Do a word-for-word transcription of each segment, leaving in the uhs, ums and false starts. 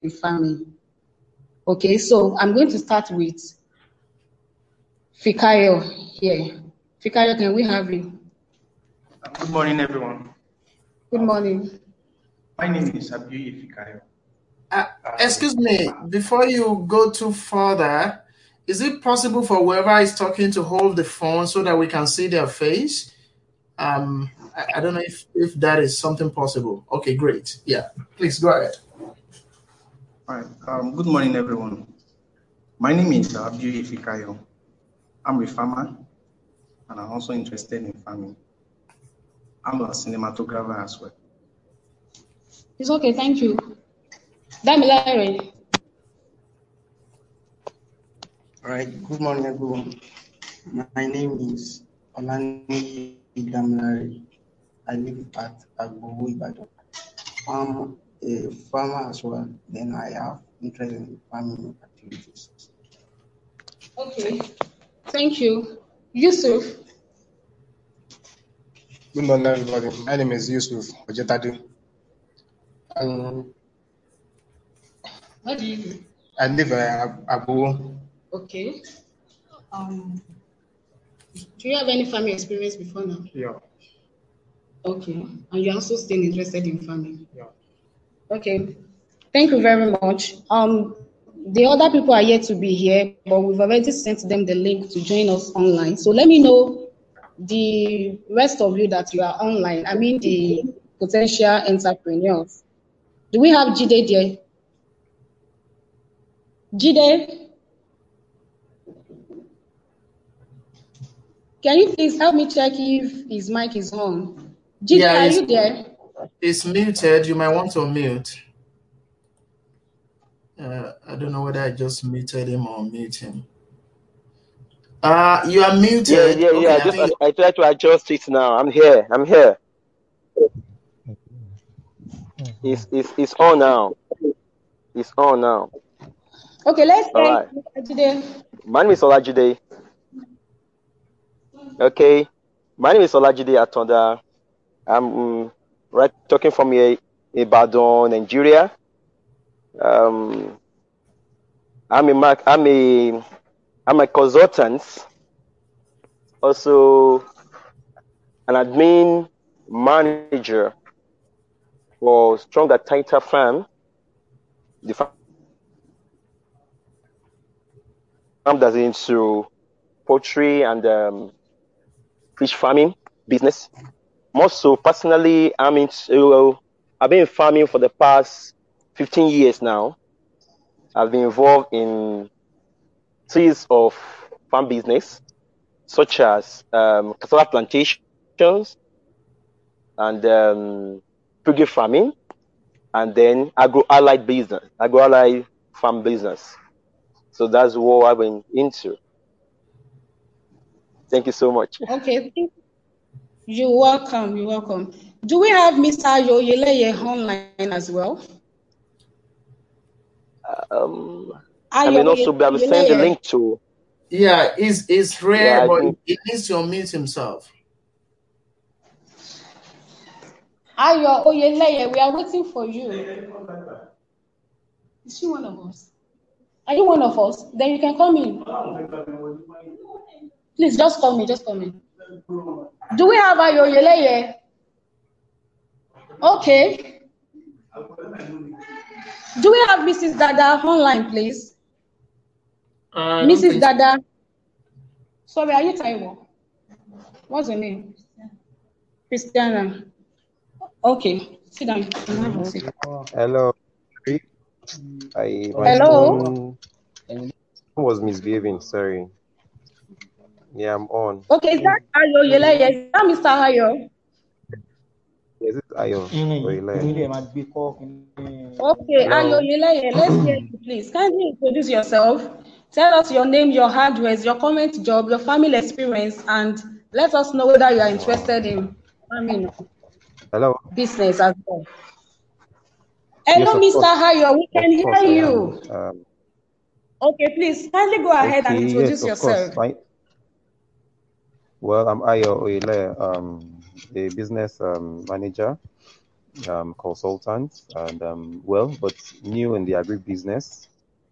in farming. Okay, so I'm going to start with Fikayo here. Fikayo, can we have you? Good morning, everyone. Good morning. My name is Abiyoye Fikayo. Uh, excuse me, before you go too further, is it possible for whoever is talking to hold the phone so that we can see their face? Um, I, I don't know if, if that is something possible. Okay, great. Yeah, please go ahead. All right. Um, good morning, everyone. My name is Abiyoye Fikayo. I'm a farmer, and I'm also interested in farming. I'm a cinematographer as well. It's okay, thank you. Damilare. All right, good morning, everyone. My name is Olani Damilare. I live at Agbowo, Ibadan. I'm a farmer as well. Then I have interest in farming activities. Okay, thank you. Yusuf. Good morning, everybody. My name is Yusuf Ojetadu. Um, What do you do? I live at Agbowo. Okay. Um, do you have any farming experience before now? Yeah. Okay. And you're also still interested in farming? Yeah. Okay. Thank you very much. Um, the other people are yet to be here, but we've already sent them the link to join us online. So let me know the rest of you that you are online. I mean the potential entrepreneurs. Do we have Jide there? Jide? Can you please help me check if his mic is on? Jide, Yeah, are you there? It's muted. You might want to mute. Uh, I don't know whether I just muted him or mute him. Uh, you are muted. Yeah, yeah, okay, yeah. I, I just think... I, I try to adjust it now. I'm here. I'm here. It's it's it's on now. It's on now. Okay, let's All right. today. My name is Olajide. Okay. My name is Olajide Atonda. I'm um, right talking from here, Ibadan, Nigeria. Um, I'm a I'm a I'm a consultant, also an admin manager for Stronger Tighter Farm. The farm that's into poultry and um, fish farming business. More so, personally, I'm into. I've been farming for the past fifteen years now. I've been involved in series of farm business, such as um, cassava plantations and um, piggy farming, and then agro-allied business, agro-allied farm business. So that's what I've been into. Thank you so much. Okay, you're welcome. You're welcome. Do we have Mister Ayoyeleye online as well? Um, I mean, also be able to send the link to. Yeah, it's it's rare, yeah, but think... it needs to unmute himself. Ayo Oyeleye, we are waiting for you. Is she one of us? Are you one of us? Then you can come in. Please just call me. Just call me. Do we have Ayo Oyeleye? Okay. Do we have Missus Dada online, please? Uh, Missus Dada. Sorry, are you Taiwo? What's your name? Christiana. Okay, sit down. Hello. I, my Hello. phone was misbehaving. Sorry. Yeah, I'm on. Okay, is that Ayo Oyeleye? Is that Mister Ayo? Yes, it's Ayo Oyeleye. Okay, Ayo Oyeleye, let's hear you, please. Can you introduce yourself? Tell us your name, your address, your current job, your family experience, and let us know whether you are interested in, I mean, Hello. business as well. Hello, Yes, Mister Ayo, we can of course, hear I you. am. Um, Okay, please, kindly go ahead okay, and introduce yes, of yourself. course. I, well, I'm Ayo Oyeleye, um, a business um, manager um, consultant and um, well, but new in the agribusiness.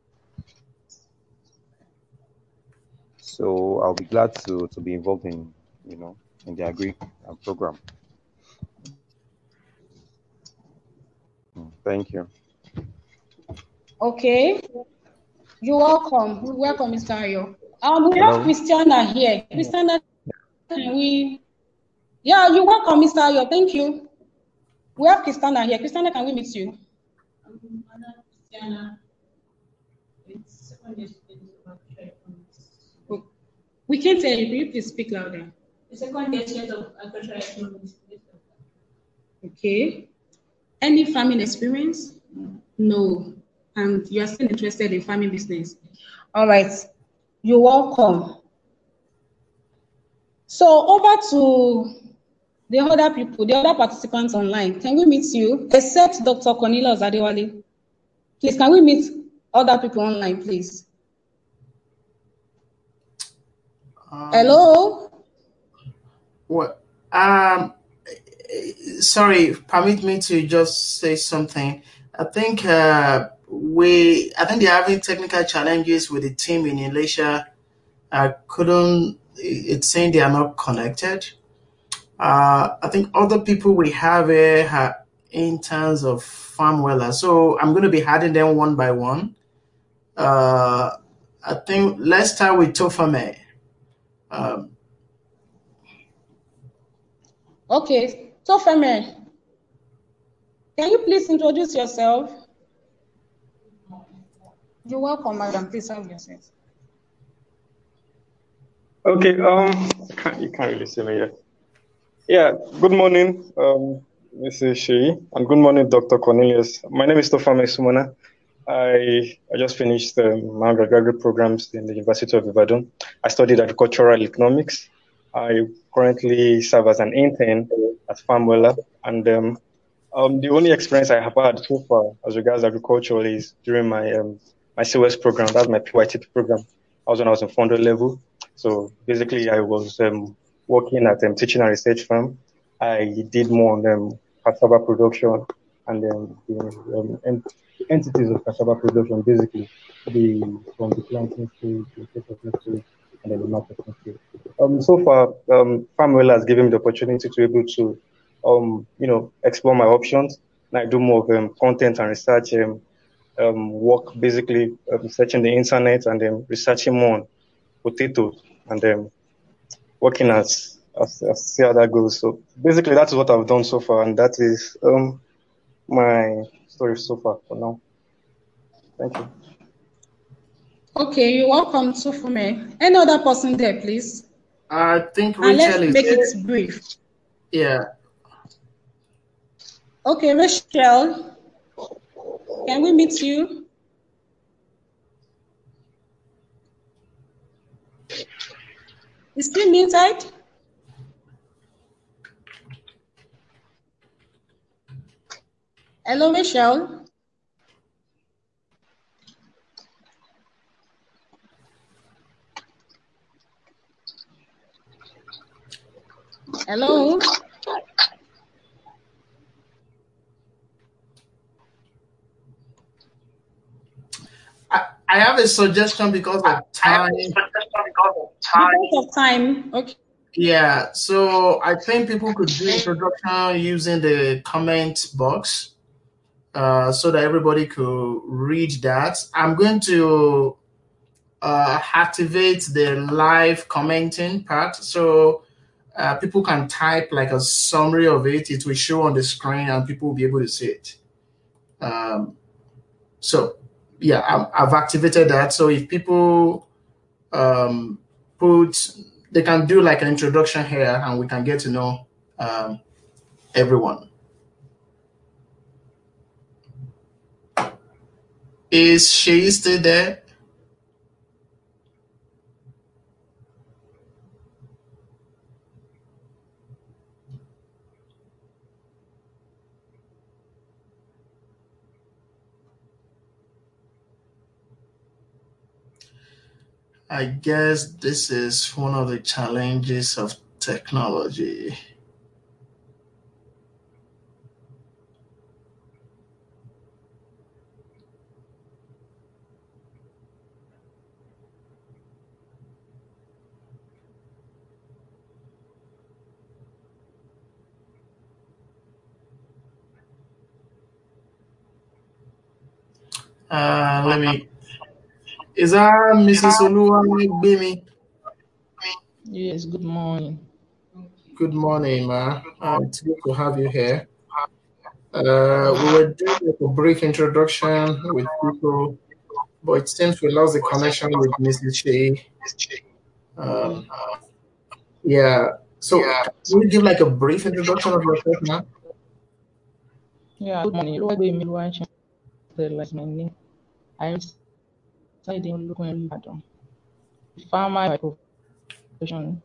So I'll be glad to to be involved in you know in the agri uh, program. Mm, Thank you. Okay, you're welcome. Welcome, Mister Ayo. Um, we have Hello. Christiana here. Christiana, can we? Yeah, you're welcome, Mister Ayo. Thank you. We have Christiana here. Christiana, can we meet you? Um, Madam Christiana, it's second student of agriculture economics. We, we can't hear you. Can you please speak louder? The second student of agriculture economics. Okay. Any farming experience? No. And you are still interested in farming business. All right. You're welcome. So over to the other people, the other participants online. Can we meet you? Except Doctor Cornelius Adewale. Please, can we meet other people online, please? Um, Hello? What? Um, sorry, permit me to just say something. I think uh, we, I think they're having technical challenges with the team in Elisha. I couldn't. It's saying they are not connected. Uh, I think other people we have here are interns of Farmwella, so I'm going to be adding them one by one. Uh, I think let's start with Tofame. Um, Okay. Tofame, can you please introduce yourself? You're welcome, madam. Please help yourself. Okay, um, can't, you can't really see me yet. Yeah, good morning, um, Missus Shei, and good morning, Doctor Cornelius. My name is Tofame Sumona. I I just finished um, my undergraduate programs in the University of Ibadan. I studied agricultural economics. I currently serve as an intern at Farmwella, and um, um, the only experience I have had so far as regards agriculture is during my um, my C O S program. That's my P Y T P program. I was when I was in founder level. So basically, I was um, working at a um, teaching and research firm. I did more on um, cassava production and then the um, ent- entities of cassava production, basically the from the planting stage, the processing stage, and then the marketing stage. Um, so far, um, Farmwell has given me the opportunity to be able to, um, you know, explore my options. And I do more of um, content and research um, um, work, basically uh, researching the internet and then researching more on potatoes and then working as, as, as see how that goes. So basically, that's what I've done so far, and that is um, my story so far for now. Thank you. Okay, you're welcome, Tofame. Any other person there, please? I think And let's Rachel is make there. it brief. Yeah. Okay, Rachel, can we meet you? Is still muted? Hello, Rachel. Hello. I, I have a suggestion because of time. Because of time. Okay. Yeah, so I think people could do introduction using the comment box uh, so that everybody could read that. I'm going to uh, activate the live commenting part so uh, people can type like a summary of it. It will show on the screen and people will be able to see it. Um, so yeah, I, I've activated that. So if people um, put, they can do like an introduction here and we can get to know um, everyone. Is she still there? I guess this is one of the challenges of technology. Uh, let me. Is that Missus Oluwagbemi? Yes, good morning. Good morning, ma. Uh, it's good to have you here. Uh, we were doing like a brief introduction with people, but it seems we lost the connection with Missus Shea. Um, yeah. So, can you give like a brief introduction of yourself now? Yeah, good morning. Oluwagbemi Oluwaseun, like my name. I reside in Olukun, Ibadan. Farmer by profession.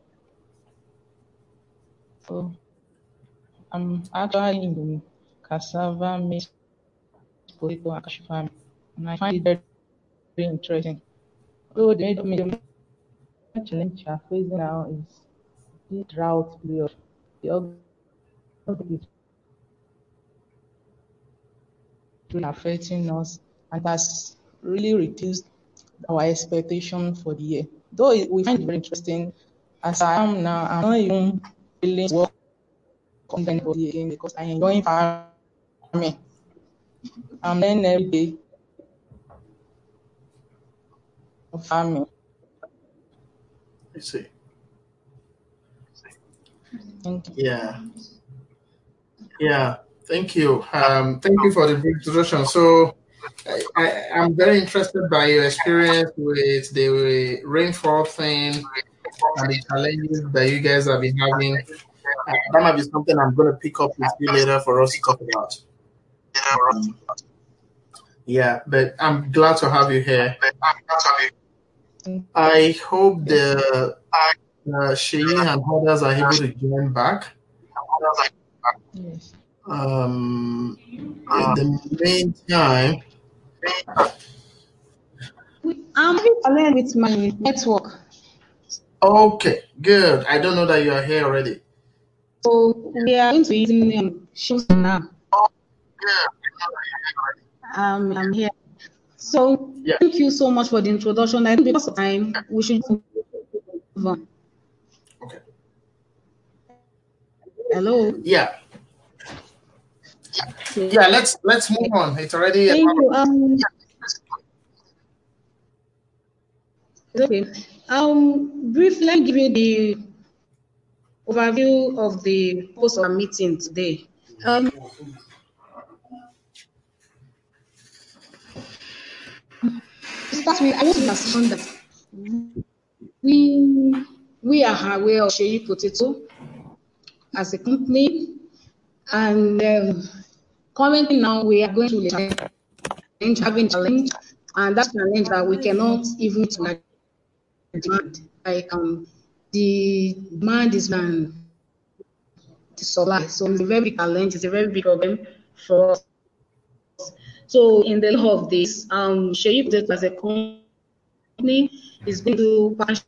So I'm actually in the cassava, maize, potato, and cashew farming, and I find it very, very interesting. So the major, major challenge we are facing now is the drought period. The August is really affecting us, and that's really reduced our expectation for the year. Though it- we find it very interesting, as I am now, I'm not even willing to work on anybody again because I enjoy farming. I'm learning every day of farming. I see. Thank you. Yeah. Yeah. Thank you. Um, thank you for the brief introduction. So, I, I, I'm very interested by your experience with the rainfall thing and the challenges that you guys have been having. Uh, that might be something I'm going to pick up with you later for us to talk about. Um, yeah, but I'm glad to have you here. I hope the uh, Shea and others are able to join back. Yes. Um, in the meantime, I'm having with my network. okay, good. I don't know that you are here already. So we are going to using um, shows now. Um, I'm here. So Yeah. thank you so much for the introduction. I think because of time, we should move on. Okay. Hello. Yeah. Yeah. Let's let's move on. It's already. Thank you. Um. Okay. Um. Briefly, let me give you the overview of the post of our meeting today. Um. To start with, I want to assume that we we are aware of Shea Potato as a company, and um, currently now we are going through a challenge, having challenge, and that challenge that we cannot even like demand. Like um, the demand is than the supply, so it's a very big challenge. It's a very big problem for us. So in the light of this, um, Shea Potato as a company is going to partnership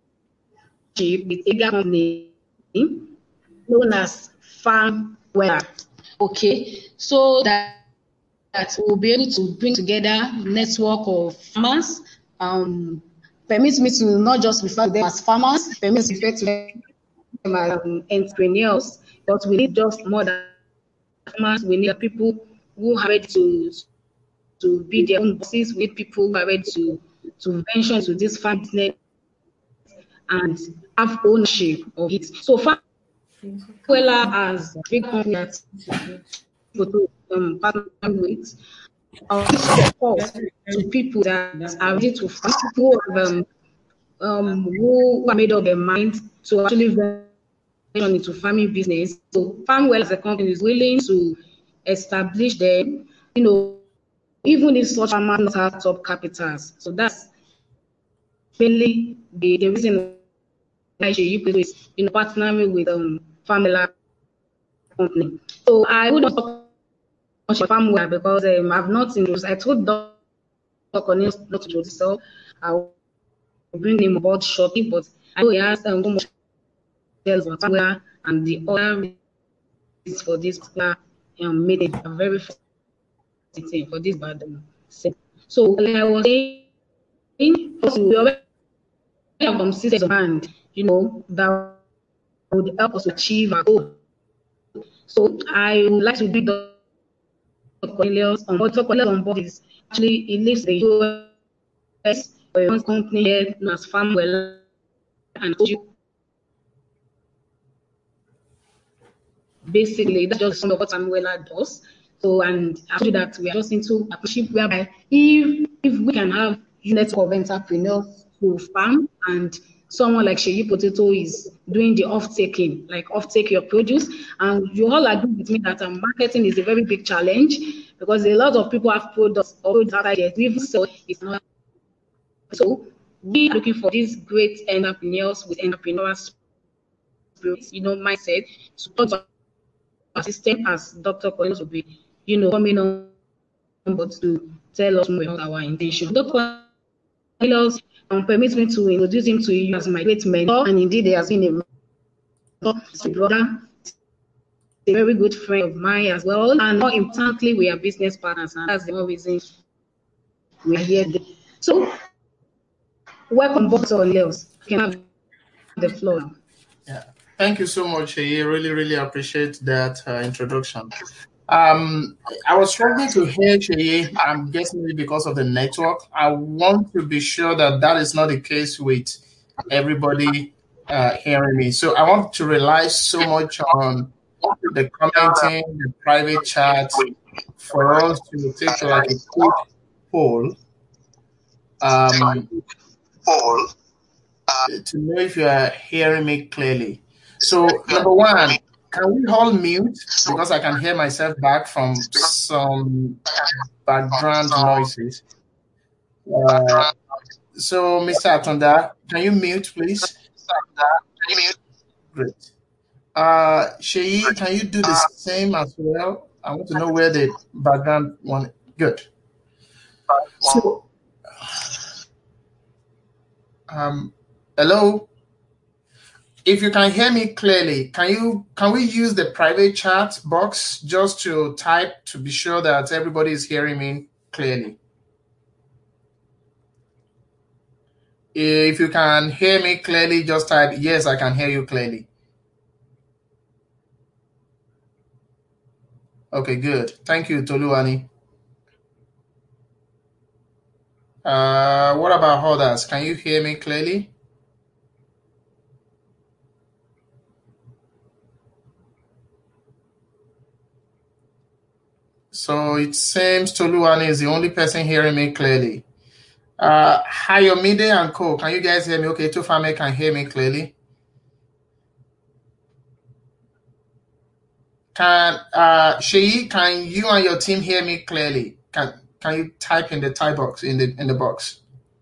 with a company known as Farmwell. Okay, so that that we'll be able to bring together network of farmers. Um, permits me to not just refer to them as farmers, permits me to refer to them as um, entrepreneurs, but we need just more than farmers. We need people who are ready to to be their own bosses. We need people who are ready to to venture into this farm business and have ownership of it. So Farmwell as a big company that people um, partner with uh, support to people that are ready to farm, people who, have, um, um, who are made up their mind to actually venture into farming business. So Farmwell as a company is willing to establish them, you know, even if such farmers not have top capitals. So that's mainly the, the reason why Shea Potato is, you know, partnering with um Farmwell company. So I would not talk much about Farmwell because um, I've not introduced. I told Doctor Cornelius not to introduce, so I will bring him about shortly. But I know he has um, so much details on Farmwell and the other reasons for this particular um, meeting. I'm very fascinated for this bad um, So like I was saying, we already have some systems of hand, you know, that would help us achieve our goal. So I would like to bring Doctor Cornelius on board. Doctor Cornelius on board is actually he lives in the U S for a company here known as Farmwell, and you basically that's just some of what Farmwell does. So, and after that, we are just into a partnership whereby if if we can have network of entrepreneurs who farm, and someone like Sheyi Potato is doing the off-taking, like off-take your produce, and you all agree with me that um, marketing is a very big challenge because a lot of people have products or products out there to even sell it's not. So we are looking for these great entrepreneurs with entrepreneurial spirit, you know, mindset, support our system as Doctor Collins will be, you know, coming on but to tell us more about our intention. Doctor Collins um, permits me to introduce him to you as my great mentor, and indeed he has been a brother, a very good friend of mine as well, and more importantly, we are business partners, and that's the only reason we are here today. So, welcome, Doctor Collins. You can have the floor now. Yeah, thank you so much. I really, really appreciate that uh, introduction. Um, I was struggling to hear Cheye. I'm guessing maybe because of the network. I want to be sure that that is not the case with everybody uh, hearing me. So I want to rely so much on the commenting, the private chat, for us to take like a quick poll um, to know if you are hearing me clearly. So number one, can we all mute, because I can hear myself back from some background noises. Uh, so, Mister Atonda, can you mute, please? Great. Uh, Sheyi, can you do the same as well? I want to know where the background one. Good. So, um, hello. If you can hear me clearly, can you can we use the private chat box just to type to be sure that everybody is hearing me clearly? If you can hear me clearly, just type yes, I can hear you clearly. Okay, good. Thank you, Toluwani. Uh, what about others? Can you hear me clearly? So it seems Toluwani is the only person hearing me clearly. Uh, Hayomide and Co, can you guys hear me? Okay, Tufame can hear me clearly. Can uh, Sheyi, can you and your team hear me clearly? Can can you type in the type box in the in the box?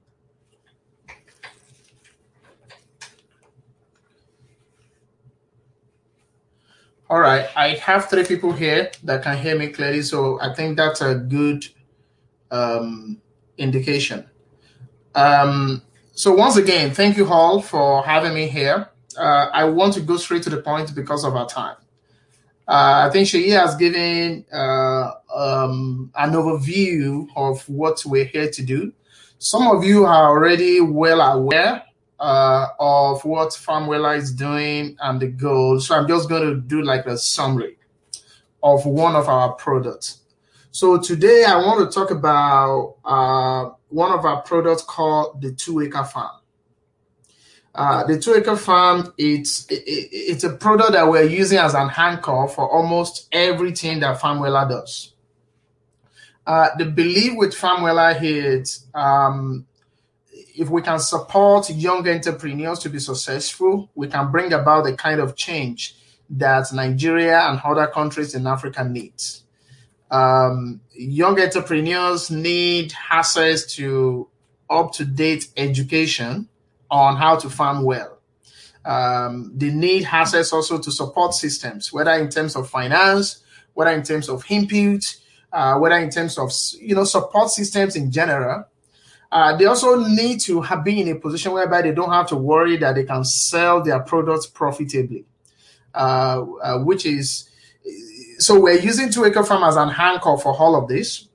All right, I have three people here that can hear me clearly, so I think that's a good um, indication. Um, so once again, thank you all for having me here. Uh, I want to go straight to the point because of our time. Uh, I think Sheyi has given uh, um, an overview of what we're here to do. Some of you are already well aware uh, of what Farmwell is doing and the goals. So I'm just going to do like a summary of one of our products. So today I want to talk about uh, one of our products called the Two Acre Farm. Uh, the Two Acre Farm, it's, it, it's a product that we're using as an anchor for almost everything that Farmwell does. Uh, the belief with Farmwell is um, if we can support young entrepreneurs to be successful, we can bring about the kind of change that Nigeria and other countries in Africa need. Um, young entrepreneurs need access to up-to-date education on how to farm well. Um, they need access also to support systems, whether in terms of finance, whether in terms of input, uh, whether in terms of you know support systems in general. Uh, they also need to have, be in a position whereby they don't have to worry that they can sell their products profitably, uh, uh, which is, so we're using Two Acre Farm as an anchor for all of this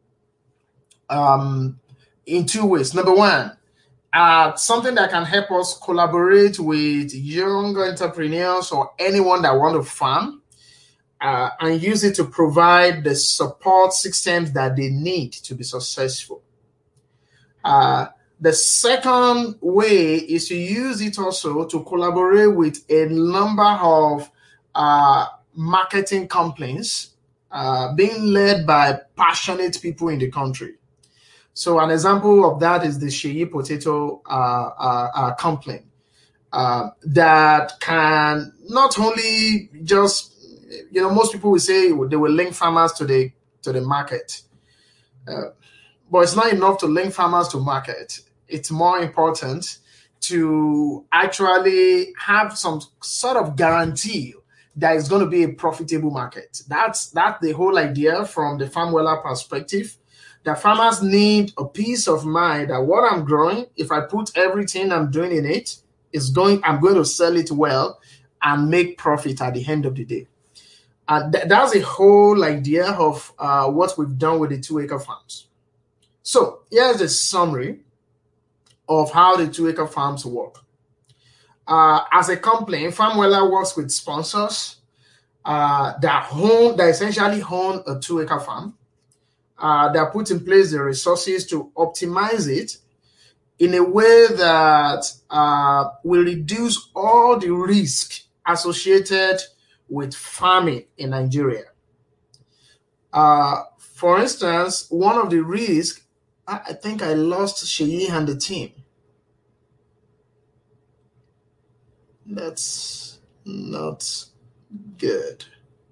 um, in two ways. Number one, uh, something that can help us collaborate with young entrepreneurs or anyone that want to farm. uh, and use it to provide the support systems that they need to be successful. Uh, the second way is to use it also to collaborate with a number of uh, marketing companies uh, being led by passionate people in the country. So an example of that is the Sheyi Potato uh, uh, uh, company uh, that can not only just, you know, most people will say they will link farmers to the to the market, uh, but it's not enough to link farmers to market. It's more important to actually have some sort of guarantee that it's going to be a profitable market. That's that's the whole idea from the farm weller perspective. The farmers need a peace of mind that what I'm growing, if I put everything I'm doing in it, is going, I'm going to sell it well and make profit at the end of the day. And th- that's the whole idea of uh, what we've done with the two-acre farms. So here's a summary of how the two-acre farms work. Uh, as a company, FarmWeller works with sponsors uh, that own, that essentially own a two-acre farm. Uh, that put in place the resources to optimize it in a way that uh, will reduce all the risk associated with farming in Nigeria. Uh, for instance, one of the risks, I, I think I lost Sheyi and the team. That's not good.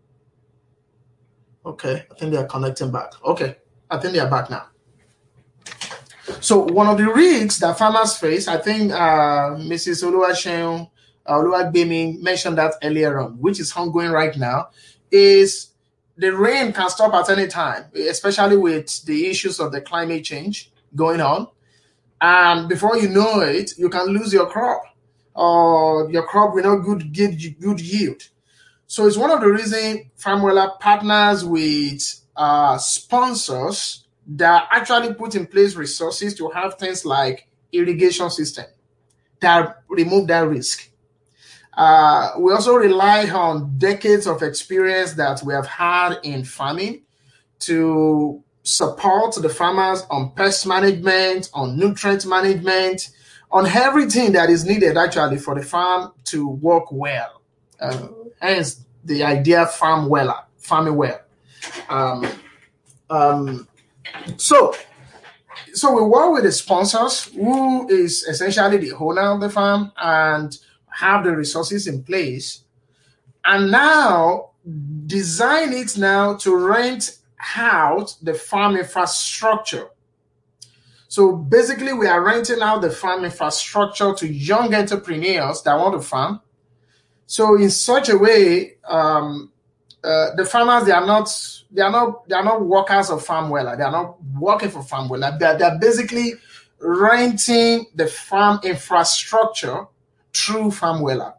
Okay, I think they are connecting back. Okay, I think they are back now. So one of the risks that farmers face, I think uh, Missus Oluwaseun uh, Oluwagbemi mentioned that earlier on, which is ongoing right now, is the rain can stop at any time, especially with the issues of the climate change going on. And before you know it, you can lose your crop, or your crop will not good, give good yield. So it's one of the reasons FarmWeller partners with uh, sponsors that actually put in place resources to have things like irrigation system that remove that risk. Uh, we also rely on decades of experience that we have had in farming to support the farmers on pest management, on nutrient management, on everything that is needed actually for the farm to work well. Uh, hence the idea farm weller, farming well. Um, um, so, so we work with the sponsors who is essentially the owner of the farm and have the resources in place, and now design it now to rent out the farm infrastructure. So basically, we are renting out the farm infrastructure to young entrepreneurs that want to farm. So in such a way, um, uh, the farmers, they are not they are not they are not workers of FarmWeller. They are not working for FarmWeller. They are, they are basically renting the farm infrastructure through FarmWeller.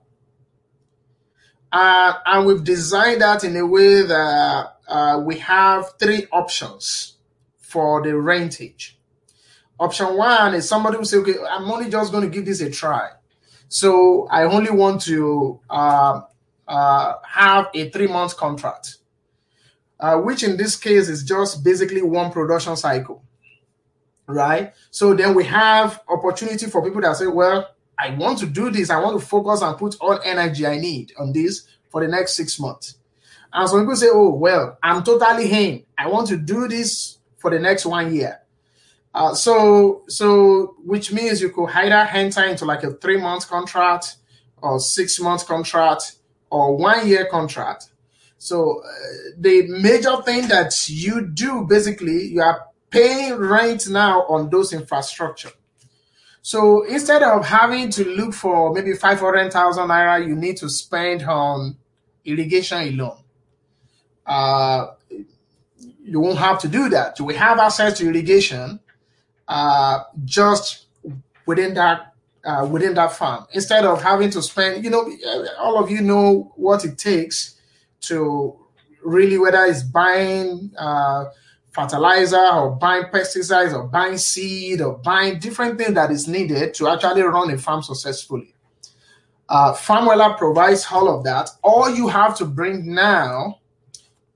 Uh, and we've designed that in a way that uh, we have three options for the rentage. Option one is somebody who say, okay, I'm only just going to give this a try. So I only want to uh, uh, have a three-month contract, uh, which in this case is just basically one production cycle, right? So then we have opportunity for people that say, well, I want to do this. I want to focus and put all energy I need on this for the next six months. And some people say, oh, well, I'm totally in. I want to do this for the next one year. Uh, so, so which means you could either enter into like a three-month contract or six-month contract or one-year contract. So uh, the major thing that you do, basically, you are paying rent now on those infrastructure. So instead of having to look for maybe five hundred thousand naira you need to spend on irrigation alone, uh, you won't have to do that. You will have access to irrigation uh, just within that uh, within that farm. Instead of having to spend, you know, all of you know what it takes to really, whether it's buying uh, fertilizer or buying pesticides or buying seed or buying different things that is needed to actually run a farm successfully. Uh, FarmWeller provides all of that. All you have to bring now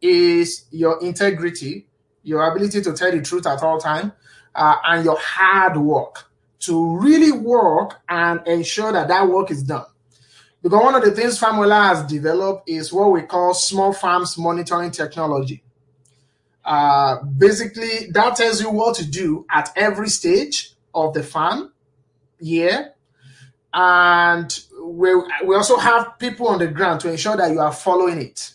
is your integrity, your ability to tell the truth at all times, uh, and your hard work to really work and ensure that that work is done. Because one of the things Farmola has developed is what we call small farms monitoring technology. Uh, basically, that tells you what to do at every stage of the farm year. And we, we also have people on the ground to ensure that you are following it.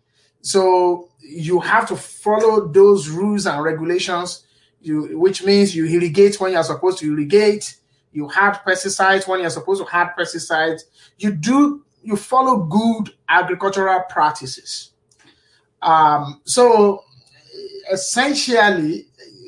So you have to follow those rules and regulations, you, which means you irrigate when you're supposed to irrigate, you add pesticides when you're supposed to add pesticides. You do, you follow good agricultural practices. Um, so essentially,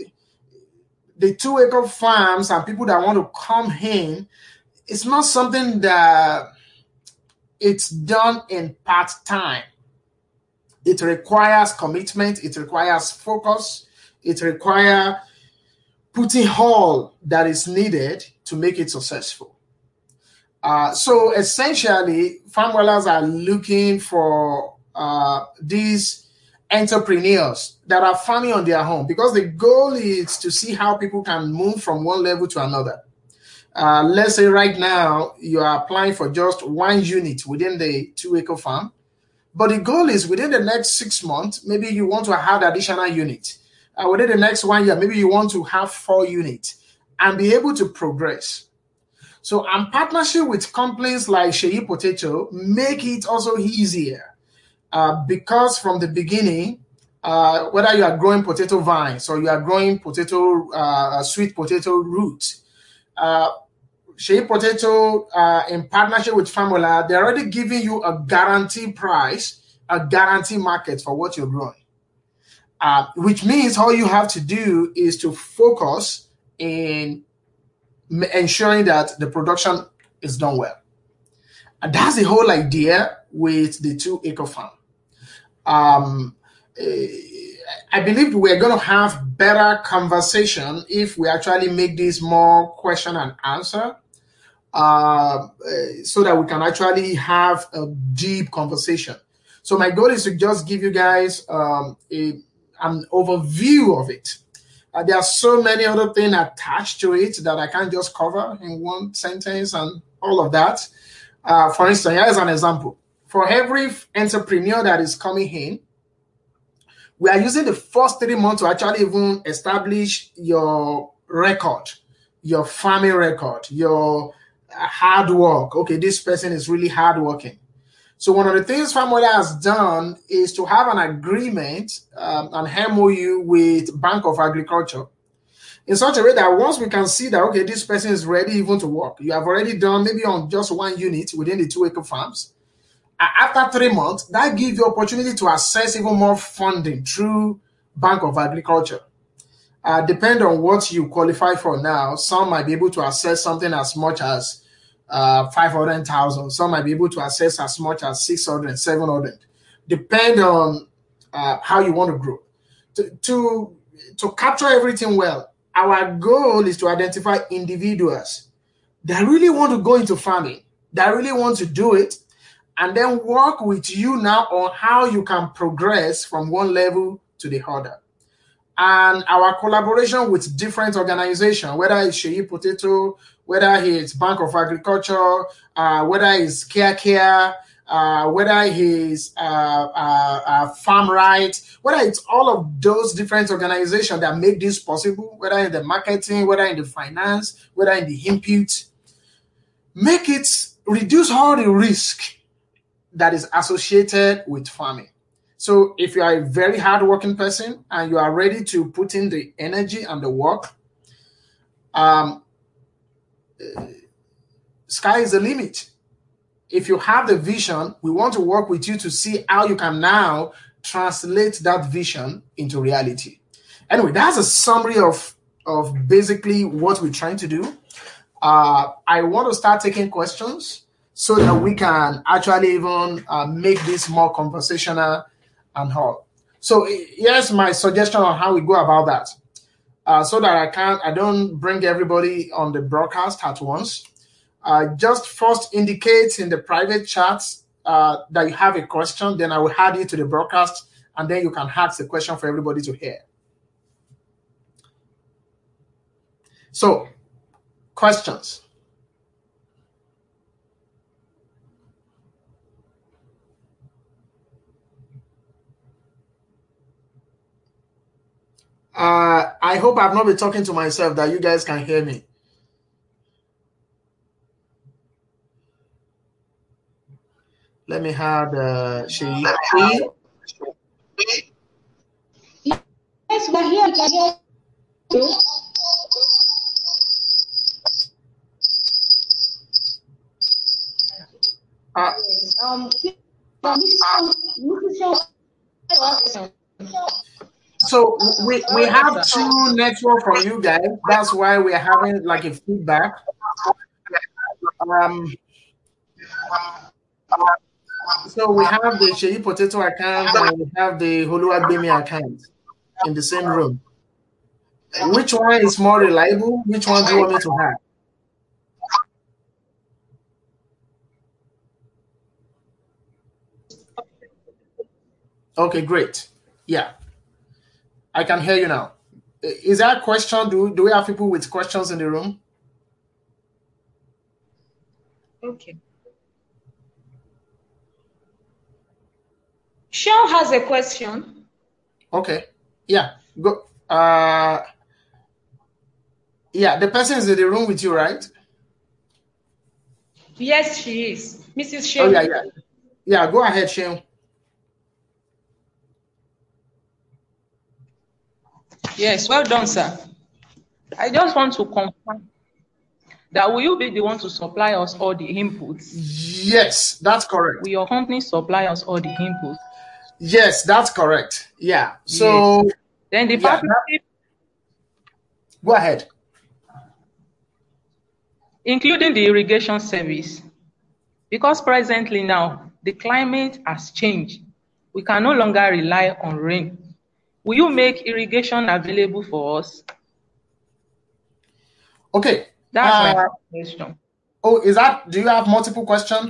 the two acre farms and people that want to come in, it's not something that it's done in part time. It requires commitment, it requires focus, it requires putting all that is needed to make it successful. Uh, so essentially, farm dwellers are looking for uh, these entrepreneurs that are farming on their home, because the goal is to see how people can move from one level to another. Uh, let's say right now you are applying for just one unit within the two acre farm, but the goal is within the next six months, maybe you want to add additional unit. Uh, within the next one year, maybe you want to have four units and be able to progress. So, and partnership with companies like Sheyi Potato make it also easier uh, because from the beginning, uh, whether you are growing potato vines or you are growing potato, uh, sweet potato roots, uh, Sheyi Potato, uh, in partnership with Farmola, they're already giving you a guaranteed price, a guaranteed market for what you're growing. Uh, which means all you have to do is to focus in ensuring that the production is done well. And that's the whole idea with the two acre farm. Um, I believe we're going to have better conversation if we actually make this more question and answer, uh, so that we can actually have a deep conversation. So my goal is to just give you guys um, a an overview of it. Uh, there are so many other things attached to it that I can't just cover in one sentence and all of that. Uh, for instance, here's an example. For every entrepreneur that is coming in, we are using the first three months to actually even establish your record, your farming record, your hard work. Okay, this person is really hardworking. So one of the things Farmola has done is to have an agreement, um, an M O U with Bank of Agriculture, in such a way that once we can see that, okay, this person is ready even to work. You have already done maybe on just one unit within the two acre farms. After three months, that gives you opportunity to access even more funding through Bank of Agriculture. Uh, depending on what you qualify for now, some might be able to access something as much as Uh, five hundred thousand. Some might be able to access as much as six hundred, seven hundred, depend on uh, how you want to grow. To, to, to capture everything well, our goal is to identify individuals that really want to go into farming, that really want to do it, and then work with you now on how you can progress from one level to the other. And our collaboration with different organizations, whether it's Sheyi Potato, whether it's Bank of Agriculture, uh, whether it's Care Care, uh, whether it's uh, uh, uh, Farm Right, whether it's all of those different organizations that make this possible, whether in the marketing, whether in the finance, whether in the input, make it reduce all the risk that is associated with farming. So if you are a very hardworking person and you are ready to put in the energy and the work, um, uh, sky is the limit. If you have the vision, we want to work with you to see how you can now translate that vision into reality. Anyway, that's a summary of, of basically what we're trying to do. Uh, I want to start taking questions so that we can actually even uh, make this more conversational and all. So here's my suggestion on how we go about that. Uh, so that I can't, I don't bring everybody on the broadcast at once. Uh, just first indicate in the private chats uh, that you have a question, then I will add you to the broadcast and then you can ask the question for everybody to hear. So, questions? Uh, I hope I've not been talking to myself, that you guys can hear me. Let me have uh, she. Yes, we're here. We can hear you. Uh, Um, so we we have two network for you guys. That's why we're having like a feedback. Um, so we have the Sheyi Potato account and we have the Oluwagbemi account in the same room. Which one is more reliable? Which one do you want me to have? Okay, great. Yeah, I can hear you now. Is that a question? Do, do we have people with questions in the room? Okay. Sean has a question. Okay. Yeah. Go. Uh. Yeah, the person is in the room with you, right? Yes, she is. Missus Oh Sean. yeah, yeah. Yeah. Go ahead, Sean. Yes, well done, sir. I just want to confirm that will you be the one to supply us all the inputs? Yes, that's correct. Will your company supply us all the inputs? Yes, that's correct. Yeah. So yes. Then the yeah, partnership. that, go ahead. Including the irrigation service, because presently now the climate has changed. We can no longer rely on rain. Will you make irrigation available for us? Okay. That's uh, my question. Oh, is that, do you have multiple questions?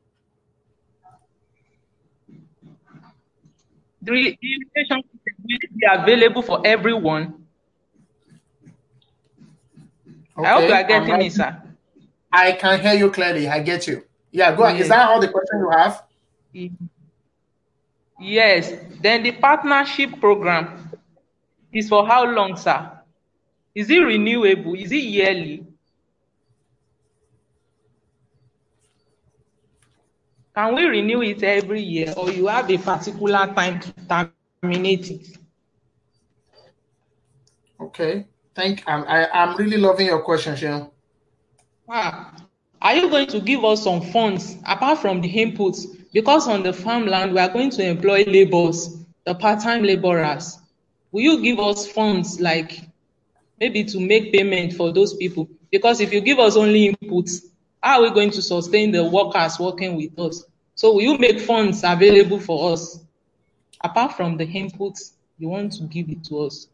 The irrigation will be available for everyone? Okay. I hope you are getting right. me, sir. I can hear you clearly. I get you. Yeah, go yes. ahead. Is that all the question you have? Yes. Then the partnership program is for how long, sir? Is it renewable? Is it yearly? Can we renew it every year, or you have a particular time to terminate it? Okay. Thank. I'm. I, I'm really loving your question, Sean. Ah, are you going to give us some funds apart from the inputs? Because on the farmland we are going to employ laborers, the part-time laborers. Will you give us funds, like maybe to make payment for those people? Because if you give us only inputs, how are we going to sustain the workers working with us? So will you make funds available for us apart from the inputs you want to give it to us?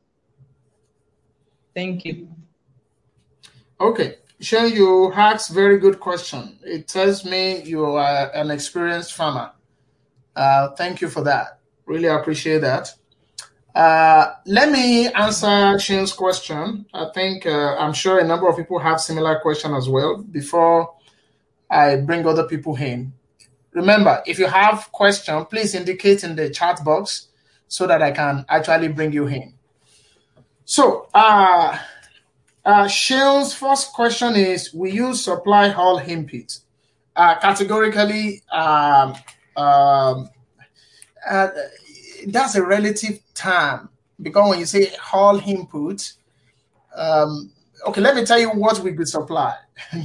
Thank you. Okay. Sean, you asked very good question. It tells me you are an experienced farmer. Uh, thank you for that. Really appreciate that. Uh, let me answer Sean's question. I think uh, I'm sure a number of people have similar question as well before I bring other people in. Remember, if you have question, please indicate in the chat box so that I can actually bring you in. So, uh, Uh, Sean's first question is, will you supply all inputs? Uh, categorically, um, um, uh, that's a relative term, because when you say all inputs, um, okay, let me tell you what we could supply.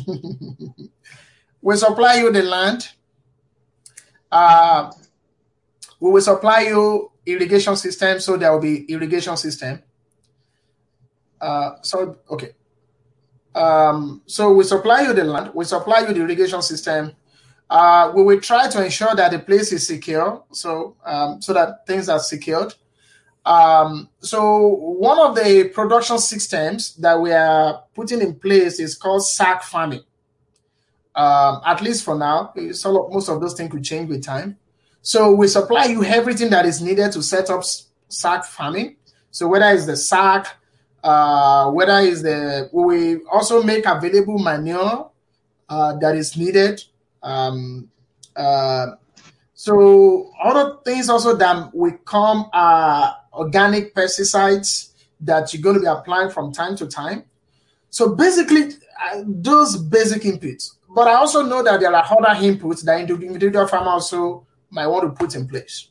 We supply you the land. Uh, we will supply you irrigation system, so there will be irrigation system. Uh, so, okay. Um, so we supply you the land, we supply you the irrigation system. Uh, we will try to ensure that the place is secure, so um, so that things are secured. Um, so one of the production systems that we are putting in place is called sack farming. Um, at least for now, some of, most of those things could change with time. So we supply you everything that is needed to set up sack farming. So whether it's the sack, uh, whether it's the, we also make available manure uh, that is needed. Um, uh, so other things also that will come are organic pesticides that you're going to be applying from time to time. So basically, uh, those basic inputs. But I also know that there are other inputs that individual farmer also might want to put in place.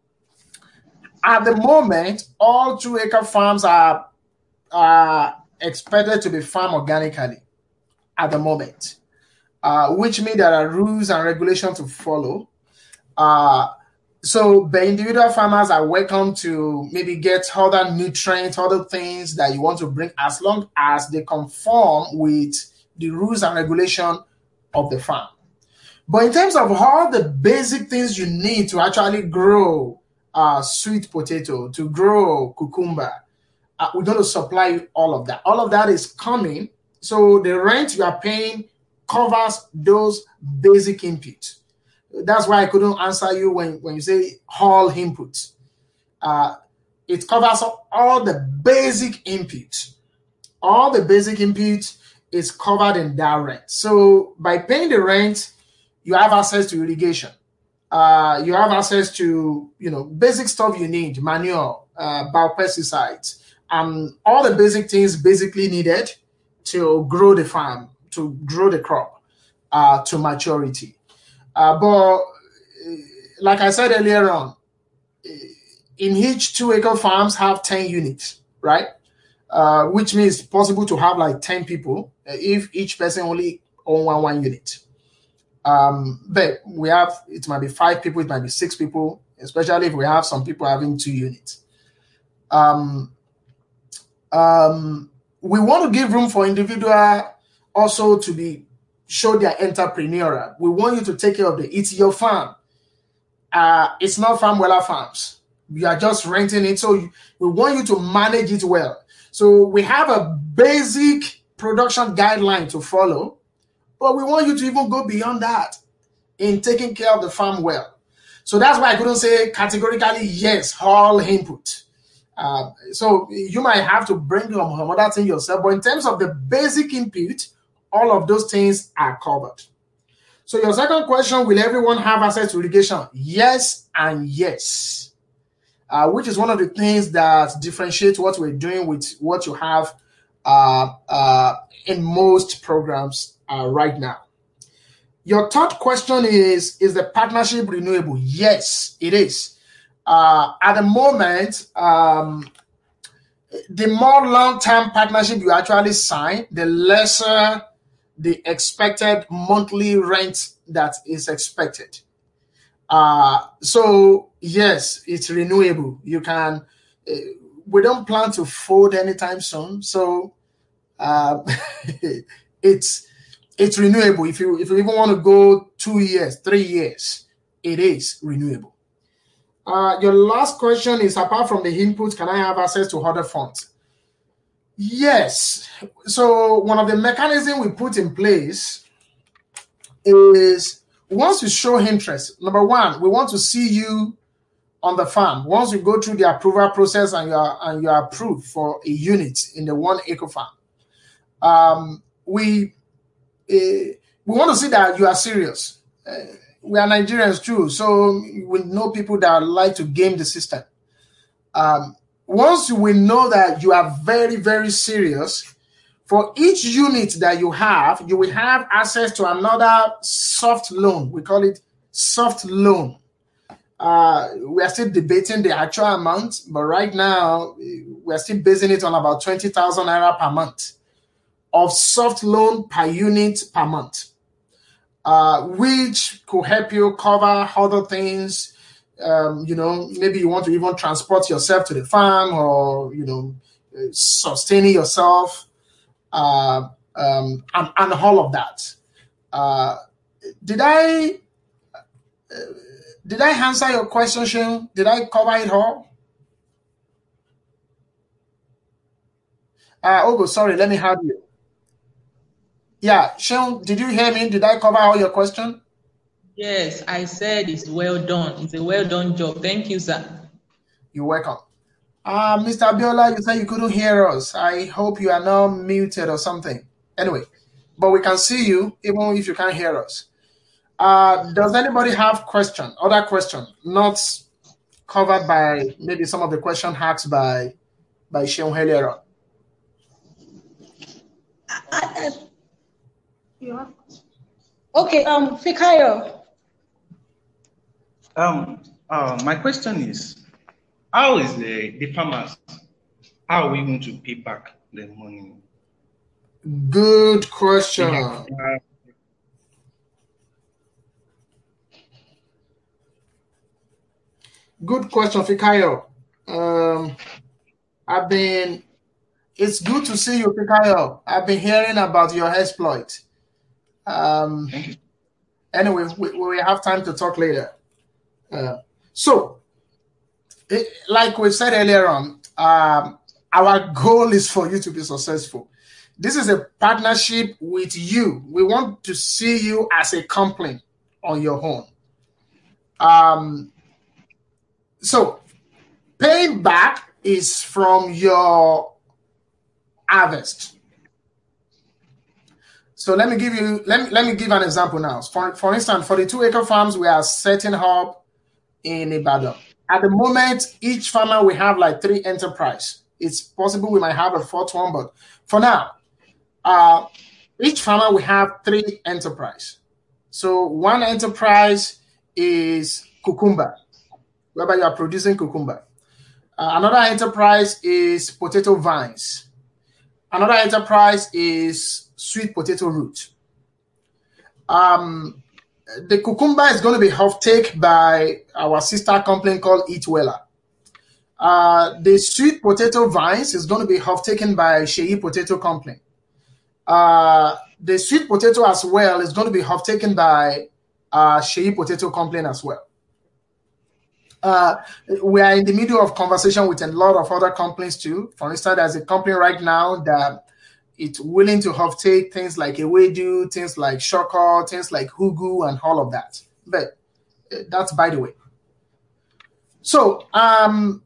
At the moment, all two-acre farms are, are expected to be farmed organically at the moment, uh, which means there are rules and regulations to follow. Uh, so the individual farmers are welcome to maybe get other nutrients, other things that you want to bring, as long as they conform with the rules and regulation of the farm. But in terms of all the basic things you need to actually grow uh, sweet potato, to grow cucumber, uh, we're going to supply you all of that. All of that is coming. So the rent you are paying covers those basic inputs. That's why I couldn't answer you when, when you say all inputs. Uh, it covers all the basic inputs. All the basic inputs is covered in that rent. So by paying the rent, you have access to irrigation. Uh, you have access to, you know, basic stuff you need, manure, uh, biopesticides, and all the basic things basically needed to grow the farm, to grow the crop uh, to maturity. Uh, but like I said earlier on, in each two-acre farms have ten units, right? Uh, which means it's possible to have like ten people if each person only own one, one unit. Um, but we have, it might be five people, it might be six people, especially if we have some people having two units. Um, um, we want to give room for individual also to be show their entrepreneurial. We want you to take care of the, it's your farm. Uh, it's not Farm Weller Farms. We are just renting it. So you, we want you to manage it well. So we have a basic production guideline to follow, but we want you to even go beyond that in taking care of the farm well. So that's why I couldn't say categorically, yes, all input. Uh, so you might have to bring some other thing yourself, but in terms of the basic input, all of those things are covered. So your second question, will everyone have access to irrigation? Yes and yes, uh, which is one of the things that differentiates what we're doing with what you have uh, uh, in most programs uh, right now. Your third question is, is the partnership renewable? Yes, it is. Uh, at the moment, um, the more long-term partnership you actually sign, the lesser the expected monthly rent that is expected. Uh, so yes, it's renewable. You can, uh, we don't plan to fold anytime soon. So uh, it's it's renewable. If you if you even want to go two years, three years, it is renewable. Uh, your last question is, apart from the input, can I have access to other funds? Yes. So one of the mechanisms we put in place is, once you show interest, number one, we want to see you on the farm. Once you go through the approval process and you are and you are approved for a unit in the one acre farm, um, we uh, we want to see that you are serious. Uh, we are Nigerians too, so we know people that like to game the system. Um, Once we know that you are very, very serious, for each unit that you have, you will have access to another soft loan. We call it soft loan. Uh, we are still debating the actual amount, but right now we are still basing it on about twenty thousand naira per month of soft loan per unit per month, uh, which could help you cover other things. Um, you know, maybe you want to even transport yourself to the farm, or, you know, sustaining yourself, uh, um, and, and all of that. Uh, did I uh, did I answer your question, Sean? Did I cover it all? Uh, Ogo, sorry, let me have you. Yeah, Sean, did you hear me? Did I cover all your question? Yes, I said it's well done. It's a well done job. Thank you, sir. You're welcome. Uh, Mister Abiola, you said you couldn't hear us. I hope you are now muted or something. Anyway, but we can see you even if you can't hear us. Uh, does anybody have question, other question, not covered by maybe some of the question asked by by Seun earlier on? Okay, um, Fikayo. Um, uh, my question is, how is the, the farmers, how are we going to pay back the money? Good question. Uh, Good question, Fikayo. Um, I've been, it's good to see you, Fikayo. I've been hearing about your exploit. Um, anyway, we, we have time to talk later. Uh, so, it, like we said earlier on, um, our goal is for you to be successful. This is a partnership with you. We want to see you as a company on your own. Um, so, paying back is from your harvest. So let me give you let me, let me give an example now. For, for instance, for the two acre farms we are setting up in Ibadan. At the moment, each farmer will have like three enterprise. It's possible we might have a fourth one, but for now, uh, each farmer will have three enterprise. So one enterprise is cucumber, whereby you are producing cucumber. Uh, another enterprise is potato vines. Another enterprise is sweet potato root. Um, the cucumber is going to be offtake by our sister company called Eatwella. Uh, the sweet potato vines is going to be offtaken by Sheyi Potato Company. Uh, the sweet potato as well is going to be offtaken by uh, Sheyi Potato Company as well. Uh, we are in the middle of conversation with a lot of other companies too. For instance, there's a company right now that it's willing to offtake things like Ewedu, things like Shoko, things like Hugu, and all of that. But that's by the way. So, um,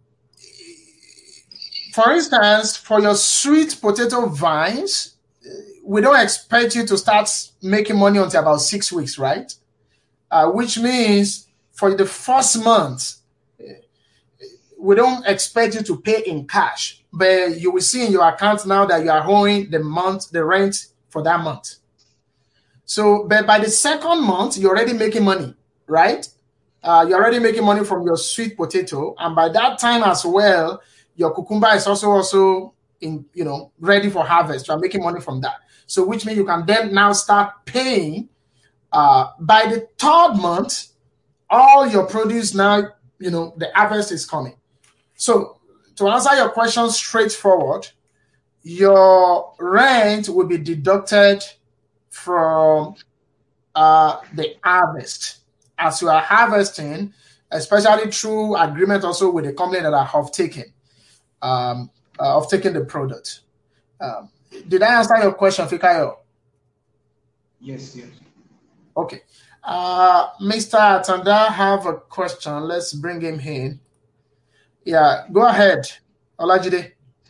for instance, for your sweet potato vines, we don't expect you to start making money until about six weeks, right? Uh, which means for the first month, we don't expect you to pay in cash, but you will see in your account now that you are owing the month, the rent for that month. So, but by the second month, you're already making money, right? Uh, you're already making money from your sweet potato, and by that time as well, your cucumber is also also in, you know, ready for harvest. You're making money from that. So, which means you can then now start paying. Uh, by the third month, all your produce now, you know, the harvest is coming. So, to answer your question straightforward, your rent will be deducted from uh, the harvest. As you are harvesting, especially through agreement also with the company that are off-taking, um, uh, off-taking the product. Um, did I answer your question, Fikayo? Yes, yes. Okay. Uh, Mister Atanda have a question. Let's bring him in. Yeah, go ahead, Olajide.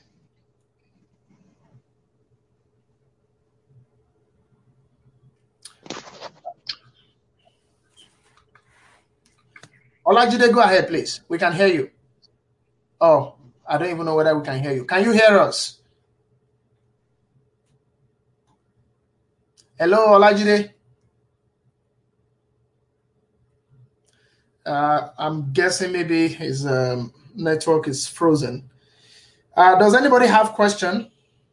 Olajide, go ahead, please. We can hear you. Oh, I don't even know whether we can hear you. Can you hear us? Hello, Olajide. Uh, I'm guessing maybe his um, network is frozen. Uh, does anybody have question?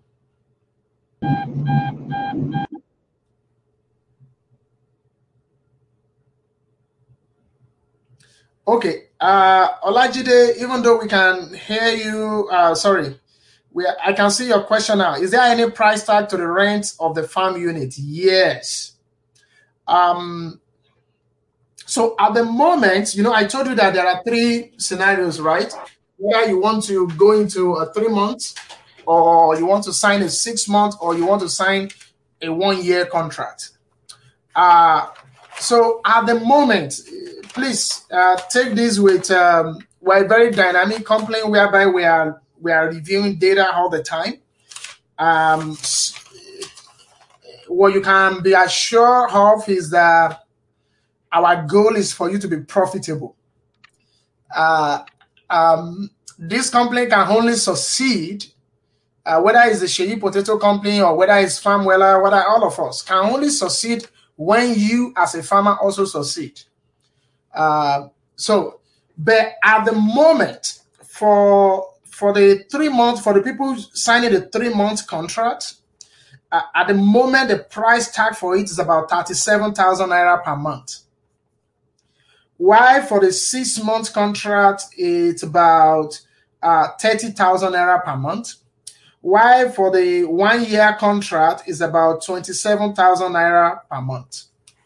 Okay, uh, Olajide, even though we can hear you, uh, sorry, we I can see your question now. Is there any price tag to the rent of the farm unit? Yes. Um. So at the moment, you know, I told you that there are three scenarios, right? Whether you want to go into a three months, or you want to sign a six month, or you want to sign a one year contract. Uh, so at the moment, please uh, take this with. Um, we're a very dynamic company whereby we are we are reviewing data all the time. Um, what you can be assured of is that our goal is for you to be profitable. Uh, um, this company can only succeed, uh, whether it's the Sheyi Potato Company or whether it's Farmwella, whether all of us can only succeed when you as a farmer also succeed. Uh, so, but at the moment, for for the three months, for the people signing the three month contract, uh, at the moment the price tag for it is about thirty-seven thousand naira per month. While for the six month contract, it's about uh, thirty thousand naira per month. While for the one year contract is about twenty-seven thousand naira per month.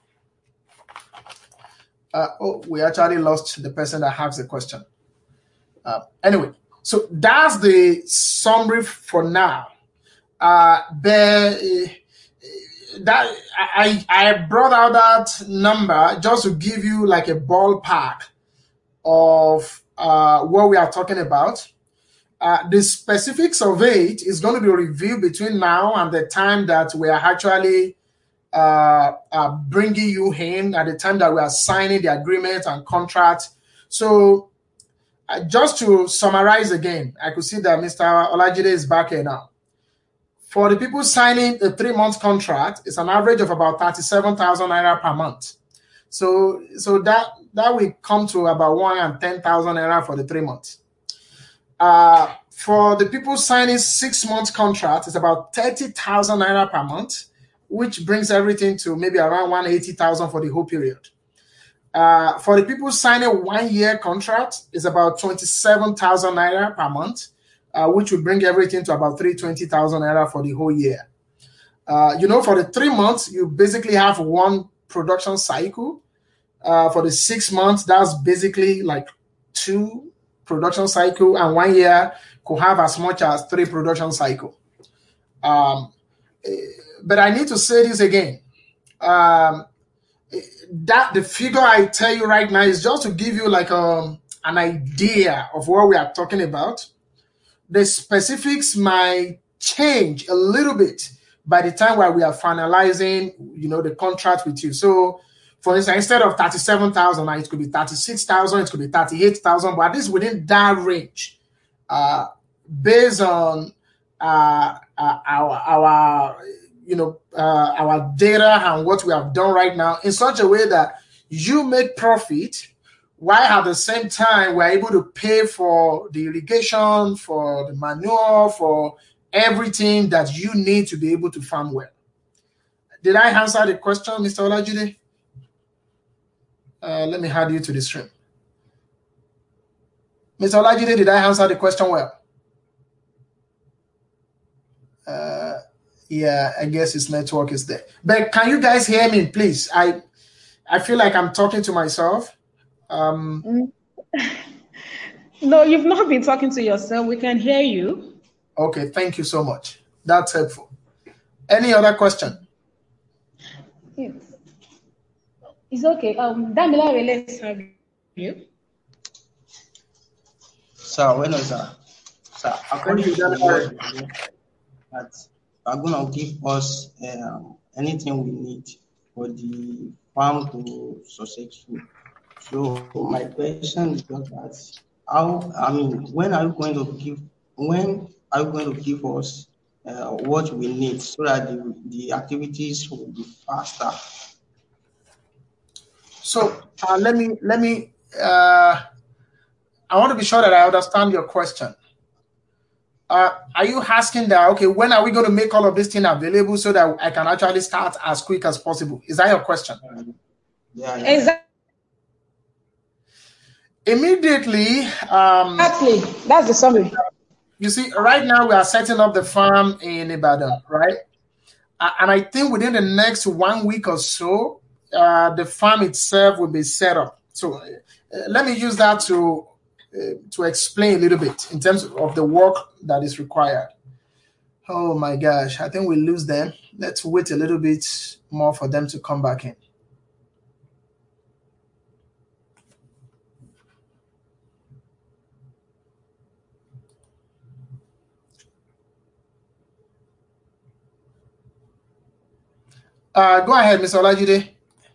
Uh, oh, we actually lost the person that asked the question. Uh, anyway, so that's the summary for now. Uh, but, uh, that I, I brought out that number just to give you like a ballpark of uh, what we are talking about. Uh, the specifics of it is going to be reviewed between now and the time that we are actually uh, uh, bringing you in, at the time that we are signing the agreement and contract. So uh, just to summarize again, I could see that Mister Olajide is back here now. For the people signing a three-month contract, it's an average of about thirty-seven thousand naira per month. So, so that that will come to about one hundred ten thousand naira for the three months. Uh, for the people signing six-month contract, it's about thirty thousand naira per month, which brings everything to maybe around one hundred eighty thousand for the whole period. Uh, for the people signing a one-year contract, it's about twenty-seven thousand naira per month. Uh, which would bring everything to about three hundred twenty thousand naira for the whole year. Uh, you know, for the three months, you basically have one production cycle. Uh, for the six months, that's basically like two production cycle, and one year could have as much as three production cycle. Um, but I need to say this again. Um, that the figure I tell you right now is just to give you like um, an idea of what we are talking about. The specifics might change a little bit by the time where we are finalizing, you know, the contract with you. So, for instance, instead of thirty-seven thousand, it could be thirty-six thousand, it could be thirty-eight thousand, but at least within that range, uh, based on uh, uh, our, our, you know, uh, our data and what we have done right now, in such a way that you make profit, while at the same time we're able to pay for the irrigation, for the manure, for everything that you need to be able to farm well. Did I answer the question, Mister Olajide? Uh, let me add you to the stream. Mister Olajide, did I answer the question well? Uh, yeah, I guess his network is there. But can you guys hear me, please? I, I feel like I'm talking to myself. Um, no, you've not been talking to yourself. We can hear you. Okay, thank you so much. That's helpful. Any other question? It's, it's okay. Um, Damila, let's have you. So, when is that? So, according to the that are going to give us um, anything we need for the farm to successful. So my question is just that how I mean when are you going to give when are you going to give us uh, what we need so that the, the activities will be faster? So uh, let me let me uh, I want to be sure that I understand your question. Uh, are you asking that okay, when are we going to make all of this thing available so that I can actually start as quick as possible? Is that your question? Um, yeah, yeah. Exactly. Immediately, um, Exactly. That's the summary. You see, right now we are setting up the farm in Ibadan, right? Uh, and I think within the next one week or so, uh, the farm itself will be set up. So uh, let me use that to uh, to explain a little bit in terms of the work that is required. Oh my gosh, I think we lose them. Let's wait a little bit more for them to come back in. Uh, go ahead, Mister Olajide.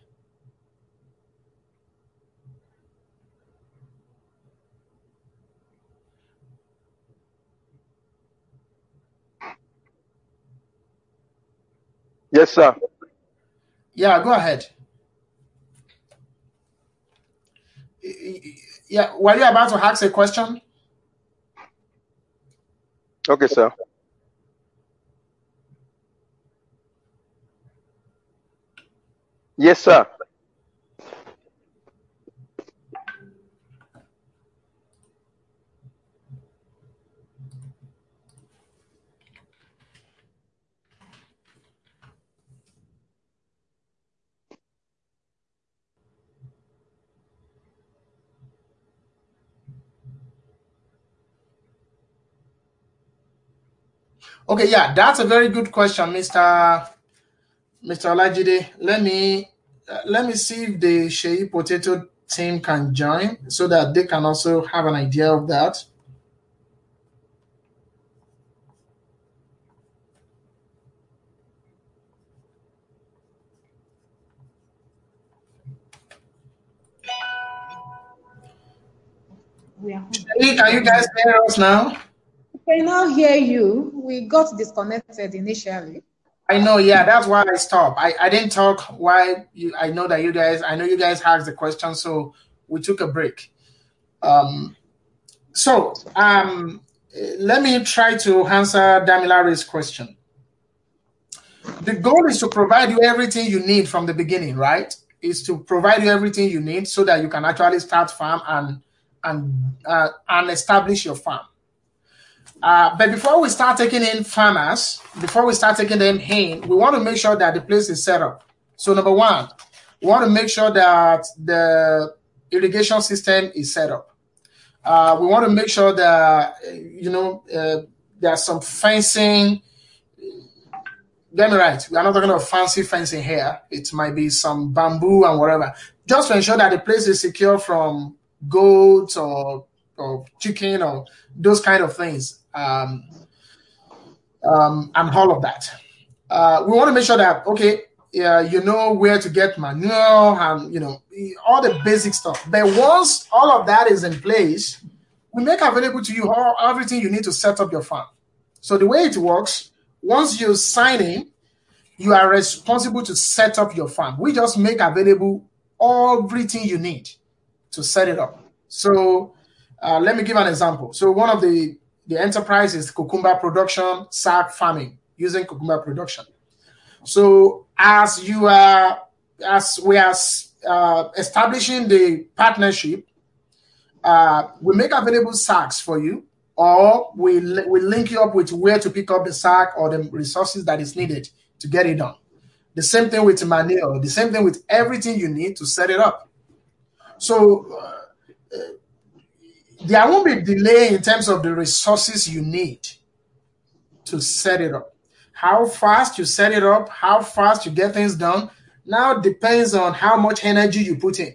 Yes, sir. Yeah, go ahead. Yeah, were you about to ask a question? Okay, sir. Yes, sir. Okay, yeah, that's a very good question, Mister Mister Olajide. Let me uh, let me see if the Shei Potato team can join so that they can also have an idea of that. We are Shei, can you guys hear us now? We can now hear you. We got disconnected initially. I know, yeah, that's why I stopped. I, I didn't talk why you I know that you guys I know you guys asked the question, so we took a break. Um so um let me try to answer Damilare's question. The goal is to provide you everything you need from the beginning, right? Is to provide you everything you need so that you can actually start farm and and uh, and establish your farm. Uh, but before we start taking in farmers, before we start taking them in, we want to make sure that the place is set up. So number one, we want to make sure that the irrigation system is set up. Uh, we want to make sure that, you know, uh, there's some fencing. Get me right. We are not talking about fancy fencing here. It might be some bamboo and whatever. Just to ensure that the place is secure from goats or or chicken or those kind of things. Um, um, and all of that. Uh, we want to make sure that, okay, yeah, you know where to get manure and, you know, all the basic stuff. But once all of that is in place, we make available to you all, everything you need to set up your farm. So the way it works, once you sign in, you are responsible to set up your farm. We just make available everything you need to set it up. So uh, let me give an example. So one of the, the enterprise is cucumber production, sack farming, using cucumber production. So as you are, as we are uh, establishing the partnership, uh, we make available sacks for you, or we, we link you up with where to pick up the sack or the resources that is needed to get it done. The same thing with manure, the same thing with everything you need to set it up. So uh, there won't be delay in terms of the resources you need to set it up. How fast you set it up, how fast you get things done, now depends on how much energy you put in.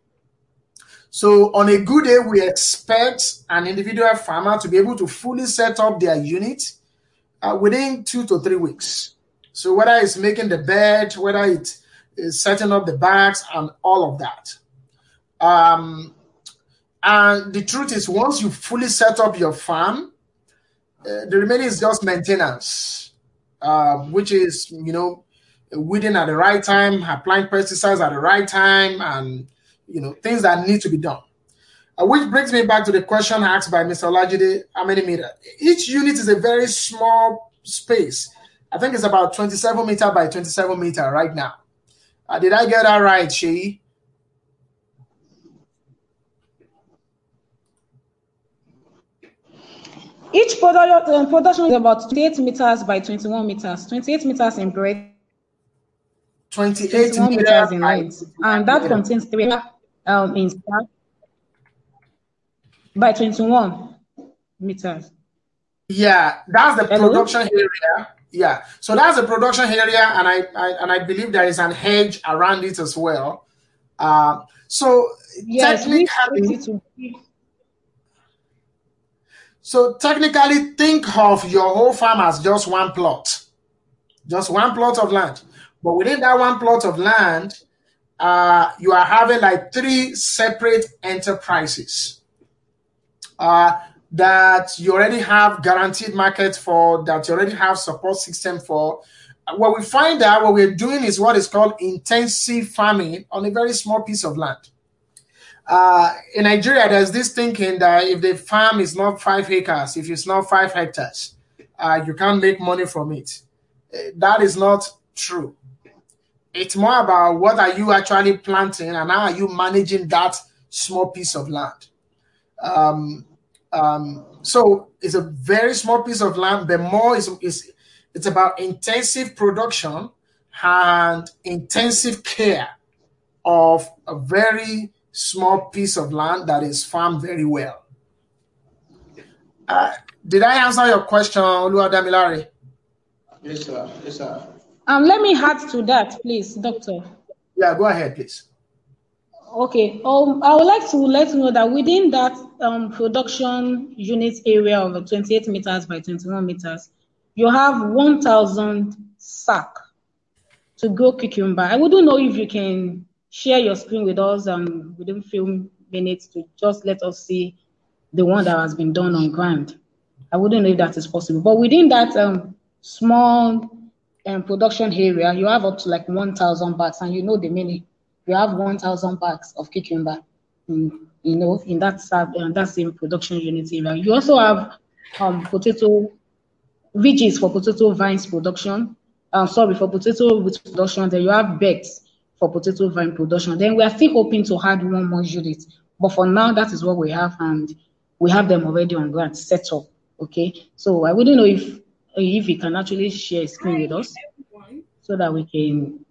So on a good day, we expect an individual farmer to be able to fully set up their unit uh, within two to three weeks. So whether it's making the bed, whether it is setting up the bags and all of that. Um, and the truth is, once you fully set up your farm, uh, the remaining is just maintenance, uh, which is, you know, weeding at the right time, applying pesticides at the right time, and, you know, things that need to be done. Uh, which brings me back to the question asked by Mister Olajide, how many meters? Each unit is a very small space. I think it's about twenty-seven meter by twenty-seven meter right now. Uh, did I get that right, Shei? Each product, uh, production is about twenty-eight meters by twenty-one meters, twenty-eight meters in breadth, twenty-eight twenty-one meters in length, and that meter. contains three um, in stack by twenty-one meters. Yeah, that's the Hello? production area. Yeah, so that's the production area, and I, I and I believe there is an hedge around it as well. Uh, so Yes, we technically, expect it to be. so technically, think of your whole farm as just one plot, just one plot of land. But within that one plot of land, uh, you are having like three separate enterprises uh, that you already have guaranteed market for, that you already have support system for. What we find out, what we're doing is what is called intensive farming on a very small piece of land. Uh, in Nigeria, there's this thinking that if the farm is not five acres, if it's not five hectares, uh, you can't make money from it. Uh, that is not true. It's more about what are you actually planting and how are you managing that small piece of land. Um, um, so it's a very small piece of land, but more is, is it's about intensive production and intensive care of a very small piece of land that is farmed very well. Uh, did I answer your question, Oluwadamilare? Yes, sir. Yes, sir. Um, let me add to that, please, Doctor. Yeah, go ahead, please. Okay. Um, I would like to let you know that within that um, production unit area of twenty-eight meters by twenty-one meters, you have one thousand sack to grow cucumber. I wouldn't know if you can share your screen with us um, within a few minutes to just let us see the one that has been done on ground. I wouldn't know if that is possible. But within that um, small um, production area, you have up to like one thousand bags, and you know the meaning. You have one thousand bags of cucumber, in, you know, in that, uh, that same production unit area. You also have um, potato, ridges for potato vines production. Um, sorry, for potato root production. Then you have beds for potato vine production. Then we are still hoping to add one more unit. But for now, that is what we have, and we have them already on ground set up. Okay, so I wouldn't know if if you can actually share a screen with us so that we can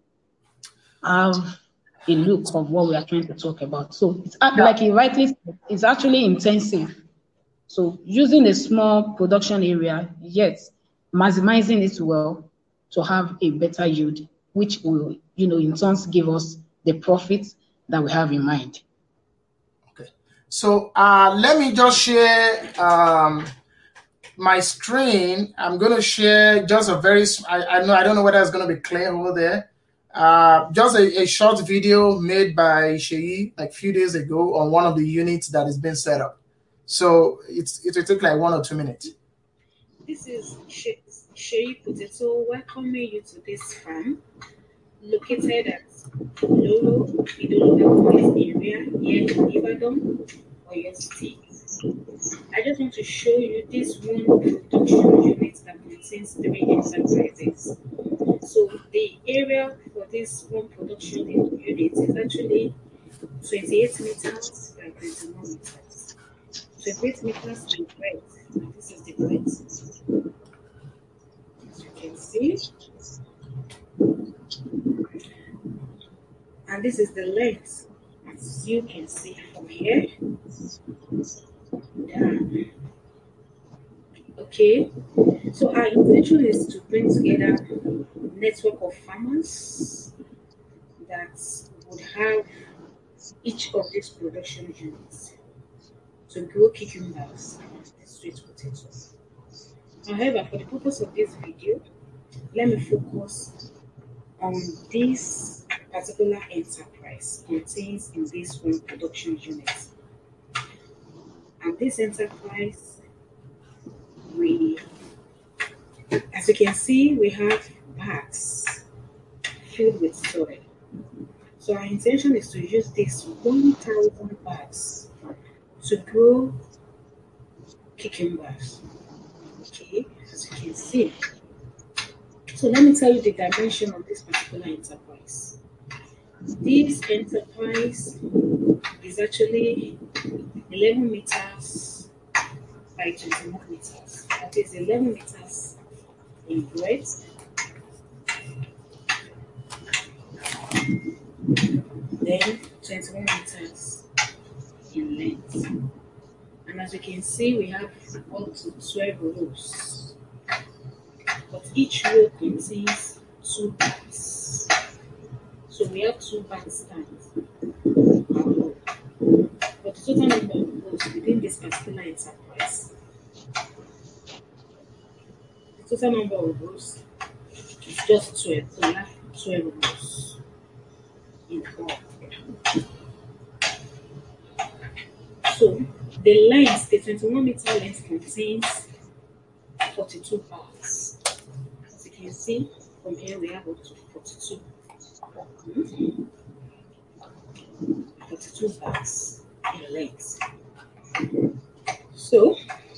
have a look of what we are trying to talk about. So it's like you rightly said, it's actually intensive. So using a small production area, yet maximizing it well to have a better yield, which will, you know, in turn give us the profits that we have in mind. Okay. So uh, let me just share um, my screen. I'm going to share just a very, I, I know, I don't know whether it's going to be clear over there. Uh, just a, a short video made by Sheyi like a few days ago on one of the units that is being set up. So it's, it will take like one or two minutes. This is Sheyi Potato welcoming you to this farm located at Loro Idolo area near Ibadan, Oyo State. I just want to show you this one production unit that contains three enterprises. So the area for this one production unit is actually twenty-eight meters by twenty-one meters. twenty-eight meters in breadth. And this is the breadth. As you can see. And this is the length. As you can see from here. Down. Okay. So our intention is to bring together a network of farmers that would have each of these production units to grow cucumbers and sweet potatoes. However, for the purpose of this video, let me focus on this particular enterprise contains in this one production unit. And this enterprise, we, as you can see, we have bags filled with soil. So our intention is to use this one thousand bags to grow cucumbers. Okay, as you can see. So let me tell you the dimension of this particular enterprise. This enterprise is actually eleven meters by twenty-one meters. That is eleven meters in breadth. Then twenty-one meters in length. And as you can see, we have up to twelve rows. But each row contains two bags. So we have two bag stands per row. But the total number of rows within this particular enterprise, the total number of rows is just twelve. So we have twelve rows in all. So the length, the twenty-one meter length contains forty-two bags. As you can see, from here we have up to forty-two. Hmm? forty-two bags in length. So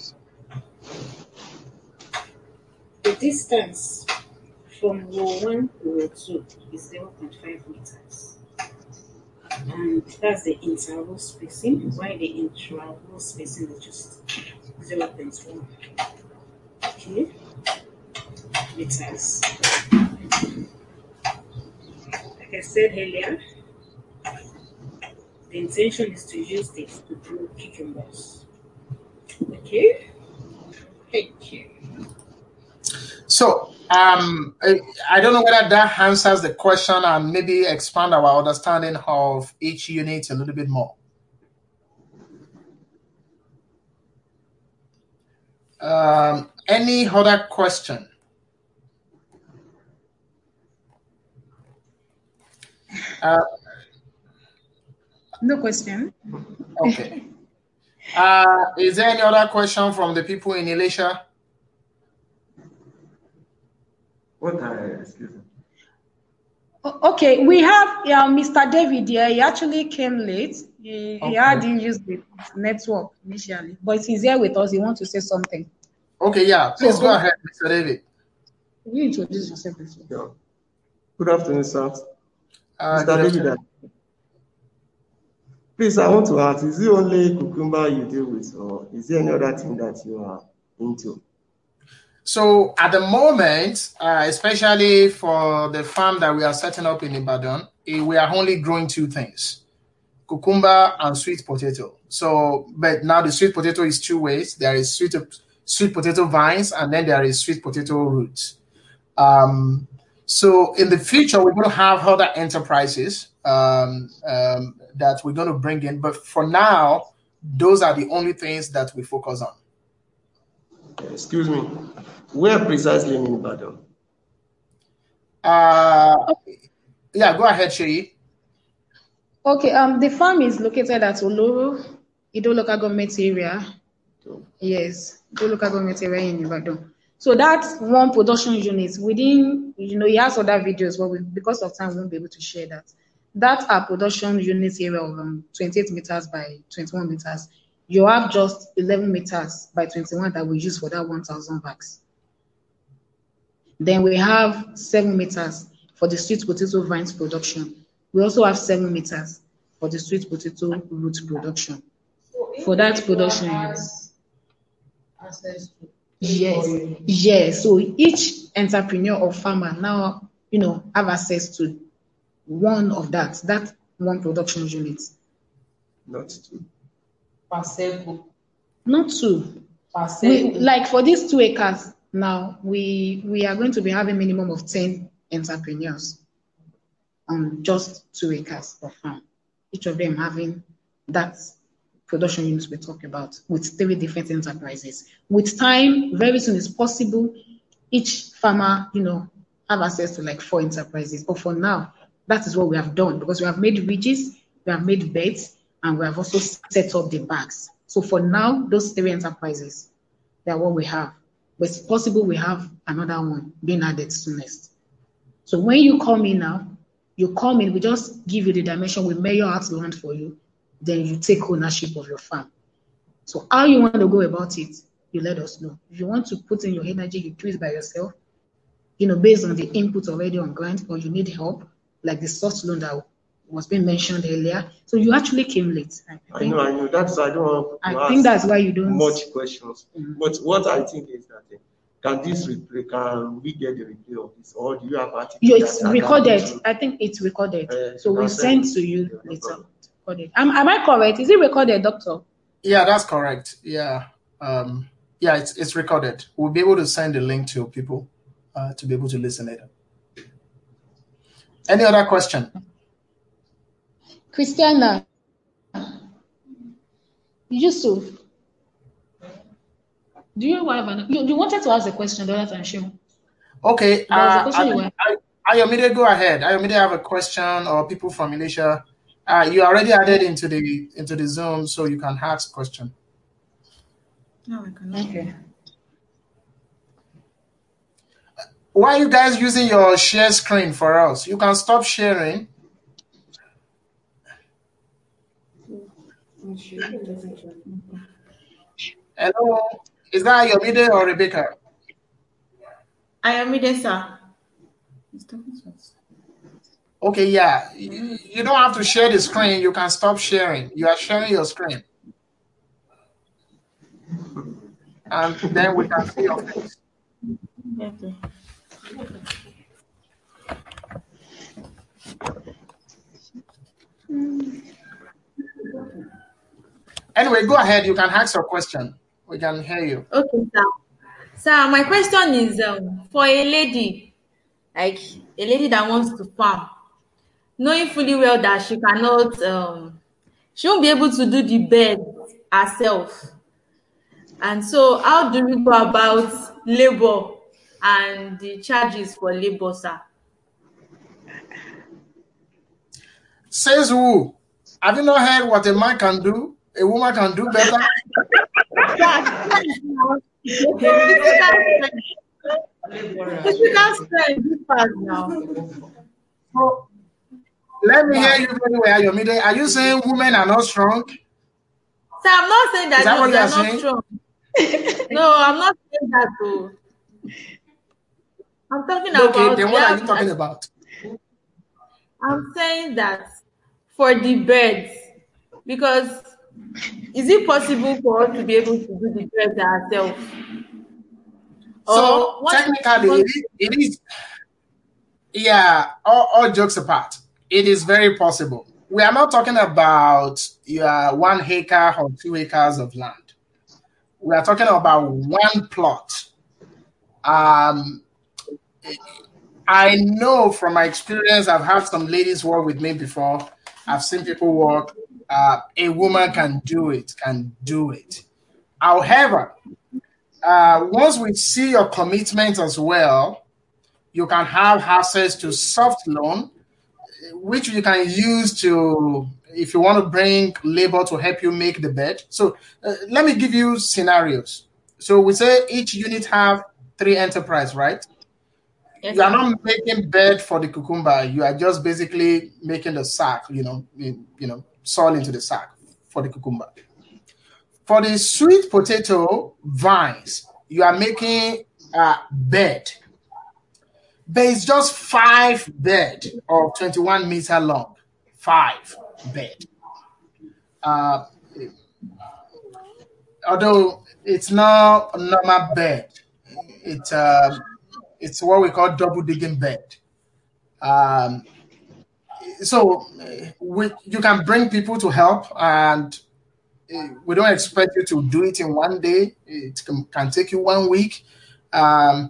the distance from row one to row two is zero point five meters. And that's the interval spacing, while the interval spacing is just zero point one. Okay, meters. Like I said earlier, the intention is to use this to grow cucumbers. Okay, thank you. So, um, I, I don't know whether that answers the question and maybe expand our understanding of each unit a little bit more. Um, any other question? Uh, No question. okay. Uh, is there any other question from the people in Elisha? What are, excuse me. Okay, we have uh, Mister David here. He actually came late. He, Okay. he had issues with network initially, but he's here with us. He wants to say something. Okay, yeah. Please So, go ahead, Mister David. You introduce yourself, please. Yeah. Good afternoon, sir. Uh, Mister good David, please, I want to ask, is it only cucumber you deal with, or is there any other thing that you are into? So at the moment, uh, especially for the farm that we are setting up in Ibadan, eh, we are only growing two things, cucumber and sweet potato. So, but now the sweet potato is two ways. There is sweet, sweet potato vines, and then there is sweet potato roots. Um, so in the future, we're going to have other enterprises um, um, that we're going to bring in. But for now, those are the only things that we focus on. Excuse me, where precisely in Ibadan? Uh, yeah, go ahead, Sheyi. Okay, um, the farm is located at Oloro, Ido local government area. Yes, Ido local government area in Ibadan. So that's one production unit. Within, you know, he has other videos, but we, because of time, we won't be able to share that. That's our production unit area of um, twenty-eight meters by twenty-one meters. You have just eleven meters by twenty-one that we use for that one thousand bags. Then we have seven meters for the sweet potato vines production. We also have seven meters for the sweet potato root production. So for that production, has access to yes, yes. So each entrepreneur or farmer now, you know, have access to one of that, that one production unit. Not two. Parcel. Not two. Parcel. We, like for these two acres now, we we are going to be having minimum of ten entrepreneurs on just two acres of farm. Each of them having that production units we talk about with three different enterprises. With time, very soon it's possible each farmer, you know, have access to like four enterprises. But for now, that is what we have done because we have made ridges, we have made beds, and we have also set up the bags. So for now, those three enterprises, they are what we have. But it's possible we have another one being added soonest. So when you come in now, you come in, we just give you the dimension, we measure out the land for you, then you take ownership of your farm. So how you want to go about it, you let us know. If you want to put in your energy, you do it by yourself, you know, based on the input already on grant, or you need help, like the source loan that was being mentioned earlier. So you actually came late. I, I think, know, I know. That's I don't want to I ask think that's why you don't much questions. Mm-hmm. But what I think is that uh, can this replay? Can we get the replay of this, or do you have articles? Yeah, it's recorded. I think it's recorded. Uh, so we send to you yeah, later. Recorded. Am, am I correct? Is it recorded, Doctor? Yeah, that's correct. Yeah, um, yeah, it's it's recorded. We'll be able to send the link to people uh, to be able to listen later. Any other question? Christiana, Yusuf, do you have an, you, you wanted to ask a question the other time, Shim? Okay, uh, I, I, Ayomide, go ahead. Ayomide, have a question, or people from Malaysia. Uh, you already added into the into the Zoom, so you can ask a question. No, I cannot. Okay. Why are you guys using your share screen for us? You can stop sharing. Hello, is that Ayomide or Rebecca? Ayomide, sir. Okay, yeah. You, you don't have to share the screen. You can stop sharing. You are sharing your screen. And then we can see your face. Okay. Anyway, go ahead. You can ask your question. We can hear you. Okay, sir. Sir, my question is um, for a lady, like a lady that wants to farm, knowing fully well that she cannot, um, she won't be able to do the bed herself. And so, how do we go about labor and the charges for labor, sir? Says who? Have you not heard what a man can do? A woman can do better? Physical strength differs now. So, let me hear you very well, Ayomide. Are you saying women are not strong? So I'm not saying that, Is that no, what they're you're not saying? strong. No, I'm not saying that too. I'm talking Okay, about. then what are you yeah, talking about? I'm saying that for the birds, because is it possible for us to be able to do the birds ourselves? So Or what technically, it is, it is yeah, all, all jokes apart, it is very possible. We are not talking about your one acre or two acres of land. We are talking about one plot. Um, I know from my experience, I've had some ladies work with me before. I've seen people work. Uh, a woman can do it, can do it. However, uh, once we see your commitment as well, you can have access to soft loan, which you can use to, if you want to bring labor to help you make the bed. So uh, let me give you scenarios. So we say each unit have three enterprise, right? Yes, you are sir. not making bed for the cucumber. You are just basically making the sack, you know, you, you know, soil into the sack for the cucumber. For the sweet potato vines, you are making a bed. But it's just five bed of twenty-one meter long. Five bed. Uh, although it's not a normal bed. It's uh, it's what we call double digging bed. Um, so we, you can bring people to help, and we don't expect you to do it in one day. It can, can take you one week. Um,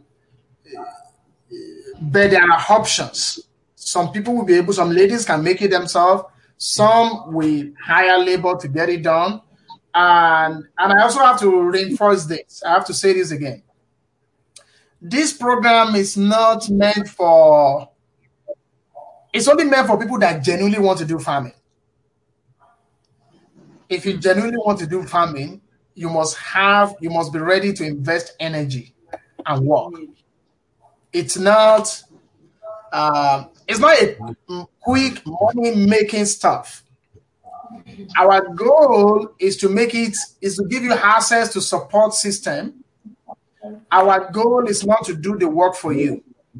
but there are options. Some people will be able, some ladies can make it themselves. Some will hire labor to get it done. And, and I also have to reinforce this. I have to say this again. This program is not meant for, it's only meant for people that genuinely want to do farming. If you genuinely want to do farming, you must have, you must be ready to invest energy and work. It's not, uh, it's not a quick money-making stuff. Our goal is to make it, is to give you access to support system. Our goal is not to do the work for you.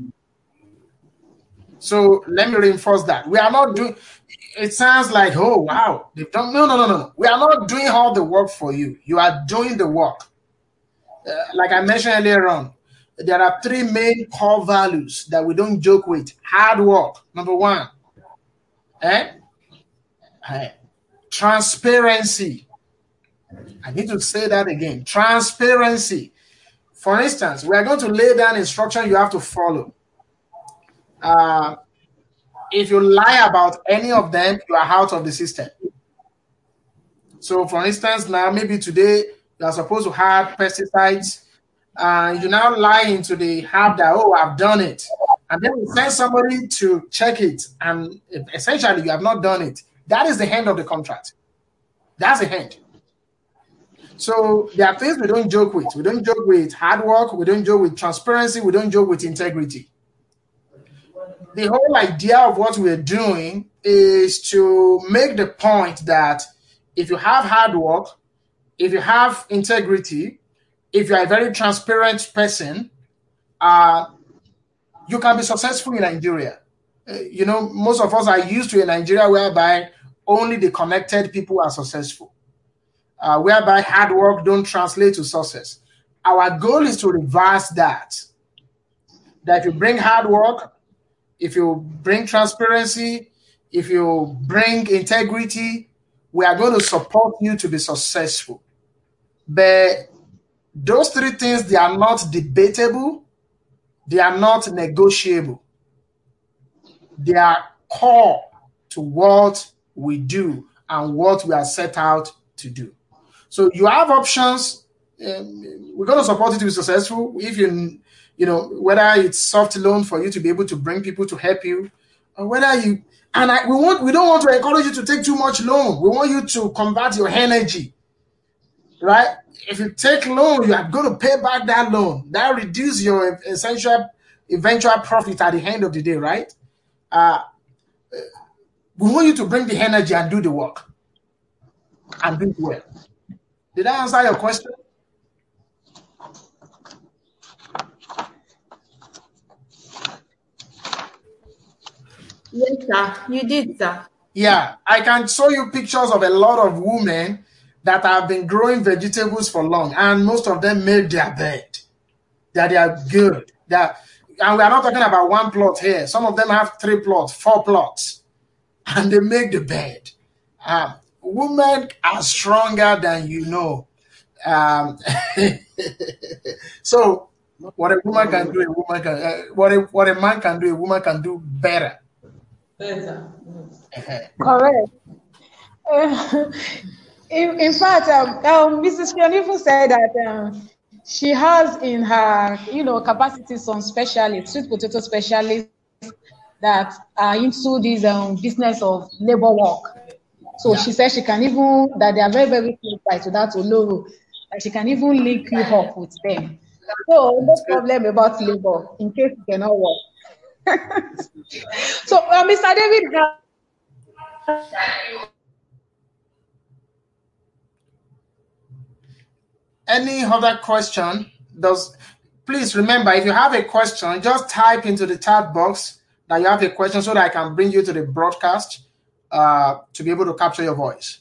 So let me reinforce that. We are not doing, it sounds like, oh, wow, they've done, no, no, no, no. We are not doing all the work for you. You are doing the work. Uh, like I mentioned earlier on, there are three main core values that we don't joke with. Hard work, number one. Eh? Eh. Transparency. I need to say that again. Transparency. For instance, we are going to lay down instruction you have to follow. Uh, if you lie about any of them, you are out of the system. So, for instance, now maybe today you are supposed to have pesticides, and uh, you now lie into the app that, oh, I've done it. and then we send somebody to check it, and essentially you have not done it. That is the end of the contract. That's the end. So there are things we don't joke with. We don't joke with hard work. We don't joke with transparency. We don't joke with integrity. The whole idea of what we're doing is to make the point that if you have hard work, if you have integrity, if you're a very transparent person, uh, you can be successful in Nigeria. Uh, you know, most of us are used to a Nigeria whereby only the connected people are successful, uh, whereby hard work don't translate to success. Our goal is to reverse that. That if you bring hard work, if you bring transparency, if you bring integrity, we are going to support you to be successful. But those three things, they are not debatable. They are not negotiable. They are core to what we do and what we are set out to do. So you have options. Um, we're going to support you to be successful. If you, you know, whether it's soft loan for you to be able to bring people to help you, or whether you, and I, we want, we don't want to encourage you to take too much loan. We want you to convert your energy, right? If you take loan, you are going to pay back that loan. That reduces your essential, eventual profit at the end of the day, right? Uh, we want you to bring the energy and do the work and do it well. Did I answer your question? Yes, sir. You did, sir. Yeah, I can show you pictures of a lot of women that have been growing vegetables for long, and most of them made their bed. That they are good. That, and we are not talking about one plot here. Some of them have three plots, four plots, and they make the bed. Um, women are stronger than you know. Um, so, what a woman can do, a woman can. Uh, what a what a man can do, a woman can do better. Better. Correct. Uh, in, in fact, um, um, Missus Kionifu said that um, she has in her, you know, capacity some specialists, sweet potato specialists that are into this um, business of labor work. So yeah. She said she can even, that they are very, very close by to that Oloro, that she can even link you up with them. So no problem about labor in case it cannot work. So, uh, Mister David, uh, any other question? Does please remember, if you have a question, just type into the chat box that you have a question so that I can bring you to the broadcast uh, to be able to capture your voice.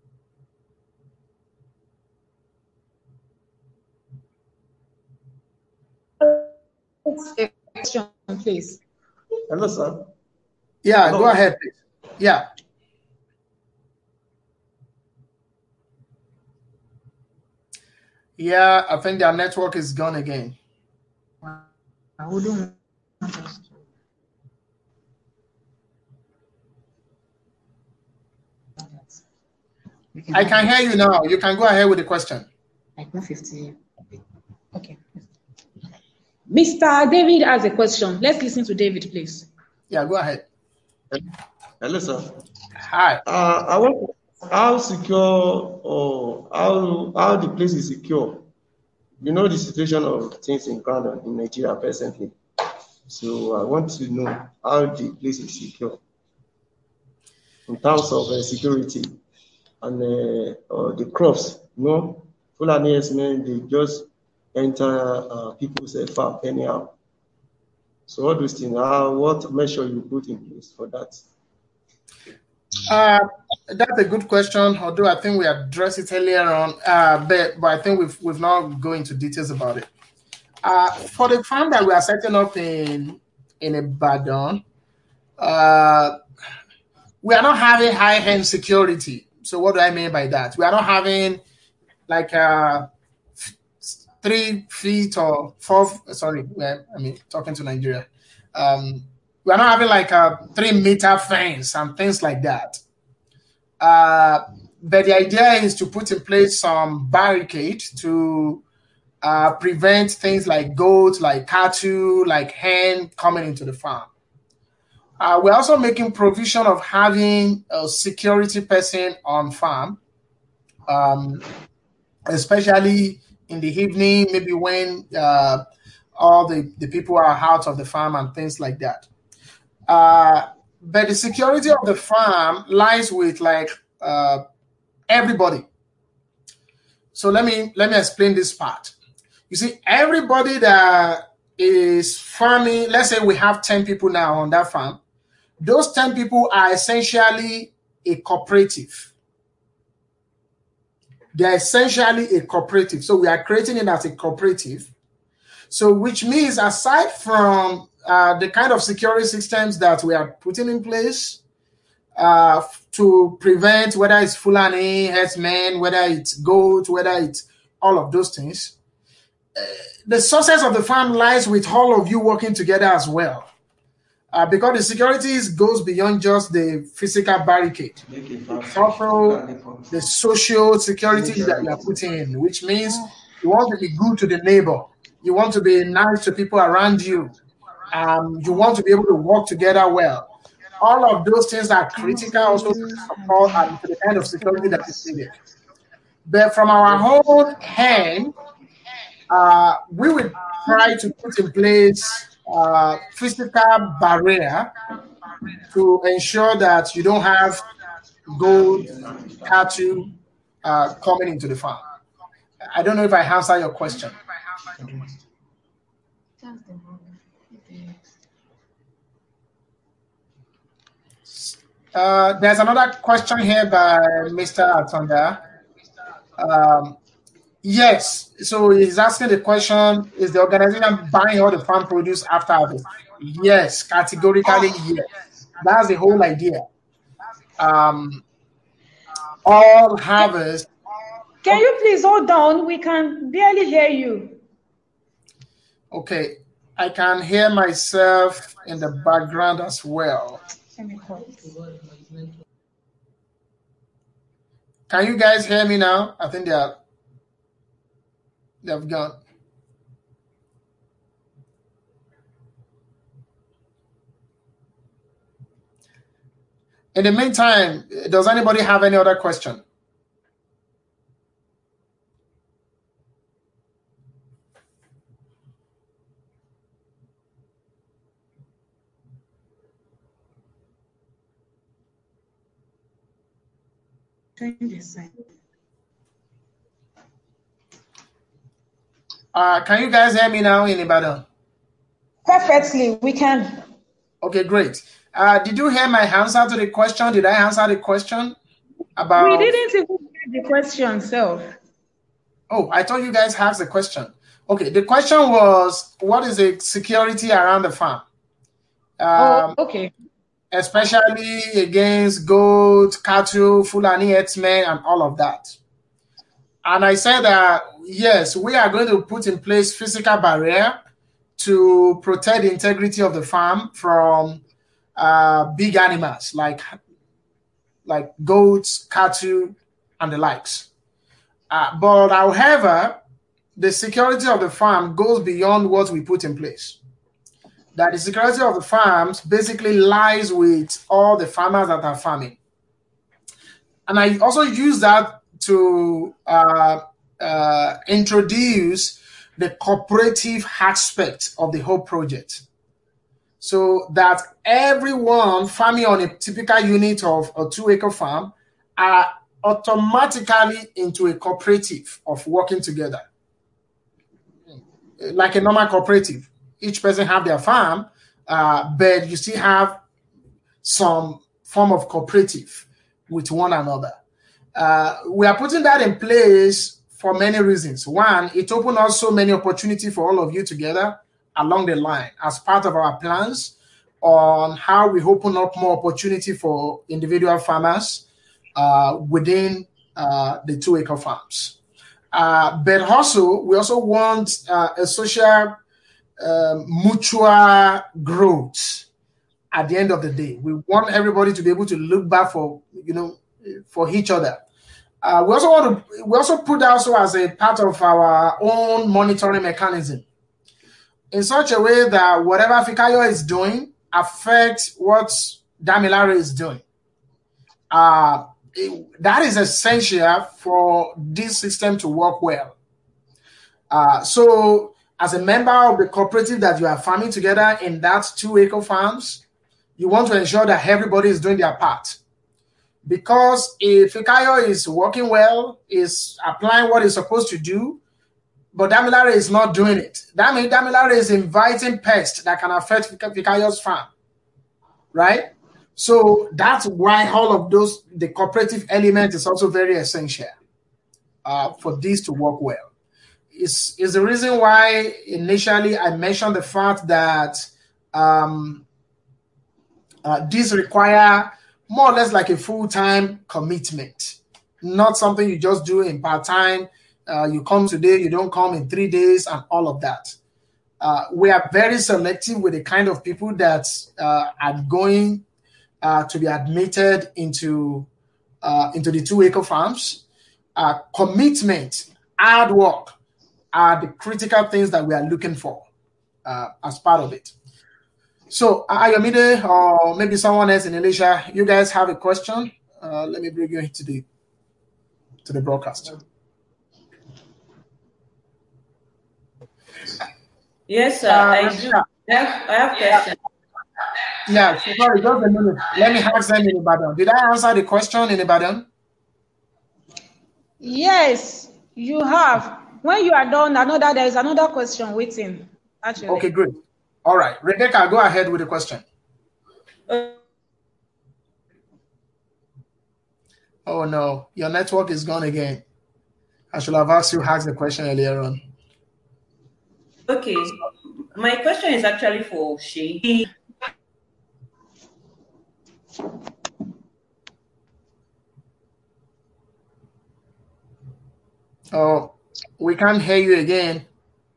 A question, please. Hello, sir. Yeah, Hello. Go ahead, please. Yeah. Yeah, I think their network is gone again. I wouldn't want us to. I can hear you now. You can go ahead with the question. Like one fifty. Okay. Mister David has a question. Let's listen to David, please. Yeah, go ahead. Hello, sir. Hi. Uh, I want how secure or how how the place is secure. You know the situation of things in Ghana, in Nigeria presently. So I want to know how the place is secure in terms of uh, security and uh, uh, the crops. You know, Fulani men, they just enter uh, people's uh, farm anyhow. So all those things, uh, what measure you put in place for that? Uh, that's a good question, although I think we addressed it earlier on, uh, but, but I think we've, we've not go into details about it. Uh, for the farm that we are setting up in, in Ibadan, uh, we are not having high-end security. So what do I mean by that? We are not having like a three feet or four, sorry, I mean, talking to Nigeria. Um, we are not having like a three meter fence and things like that. Uh, but the idea is to put in place some barricade to uh, prevent things like goats, like cattle, like hen coming into the farm. Uh, we're also making provision of having a security person on farm, um, especially in the evening, maybe when uh, all the, the people are out of the farm and things like that. Uh, but the security of the farm lies with like uh, everybody. So let me let me explain this part. You see, everybody that is farming, let's say we have ten people now on that farm. Those ten people are essentially a cooperative. They are essentially a cooperative. So we are creating it as a cooperative. So which means aside from uh, the kind of security systems that we are putting in place uh, to prevent whether it's Fulani, herdsmen, whether it's goat, whether it's all of those things, uh, the success of the farm lies with all of you working together as well. Uh, because the security goes beyond just the physical barricade. It's also the social security that you are putting in, which means you want to be good to the neighbor. You want to be nice to people around you. Um, you want to be able to work together well. All of those things are critical also to support and to the kind of security that is needed. But from our own hand, uh, we will try to put in place uh, physical barrier to ensure that you don't have gold, cattle uh, coming into the farm. I don't know if I answer your question. Uh, there's another question here by Mister Atanda. Um, yes, so he's asking the question, is the organization buying all the farm produce after harvest? Yes, categorically yes. That's the whole idea. Um, all harvest. Can you please hold on? We can barely hear you. Okay, I can hear myself in the background as well. Can you guys hear me now? I think they are they've gone. In the meantime, does anybody have any other question? Uh, can you guys hear me now in Ibadan? Perfectly, we can. Okay, great. Uh, did you hear my answer to the question? Did I answer the question about? We didn't even get the question, so. Oh, I thought you guys asked the question. Okay, the question was, what is the security around the farm? Um, oh, okay. Especially against goat, cattle, Fulani herdsmen, and all of that. And I said that, yes, we are going to put in place physical barrier to protect the integrity of the farm from uh, big animals like, like goats, cattle, and the likes. Uh, but however, the security of the farm goes beyond what we put in place. That the security of the farms basically lies with all the farmers that are farming. And I also use that to uh, uh, introduce the cooperative aspect of the whole project. So that everyone farming on a typical unit of a two acre farm are automatically into a cooperative of working together. Like a normal cooperative. Each person have their farm, uh, but you still have some form of cooperative with one another. Uh, we are putting that in place for many reasons. One, it opens up so many opportunities for all of you together along the line as part of our plans on how we open up more opportunity for individual farmers uh, within uh, the two acre farms. Uh, but also, we also want uh, a social uh, mutual growth at the end of the day. We want everybody to be able to look back for, you know, for each other. Uh, we also want to we also put also as a part of our own monitoring mechanism in such a way that whatever Fikayo is doing affects what Damilare is doing. Uh, it, that is essential for this system to work well. Uh, so as a member of the cooperative that you are farming together in that two acre farms, you want to ensure that everybody is doing their part. Because if Fikayo is working well, is applying what it's supposed to do, but Damilare is not doing it, that means Damilare is inviting pests that can affect Fikayo's farm, right? So that's why all of those, the cooperative element is also very essential uh, for this to work well. It's, it's the reason why initially I mentioned the fact that um, uh, these require more or less like a full-time commitment, not something you just do in part-time. Uh, you come today, you don't come in three days and all of that. Uh, we are very selective with the kind of people that uh, are going uh, to be admitted into, uh, into the two-acre farms. Uh, commitment, hard work are the critical things that we are looking for uh, as part of it. So, Ayomide, or maybe someone else in Elisha, you guys have a question? Uh, let me bring you into the to the broadcast. Yes, sir. Uh, I do. I have, I have questions. Yeah, sorry, just a minute. Let me ask them in Ibadan. Did I answer the question in Ibadan? Yes, you have. When you are done, another there is another question waiting. Actually. Okay, good. All right, Rebecca, go ahead with the question. Oh no, your network is gone again. I should have asked you to ask the question earlier on. Okay, my question is actually for Shay. Oh, we can't hear you again.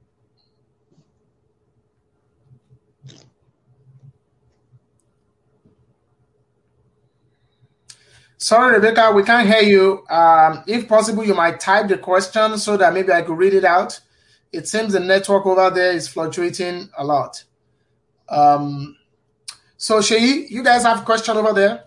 Sorry, Rebecca, we can't hear you. Um, if possible, you might type the question so that maybe I could read it out. It seems the network over there is fluctuating a lot. Um, so, Shay, you guys have a question over there?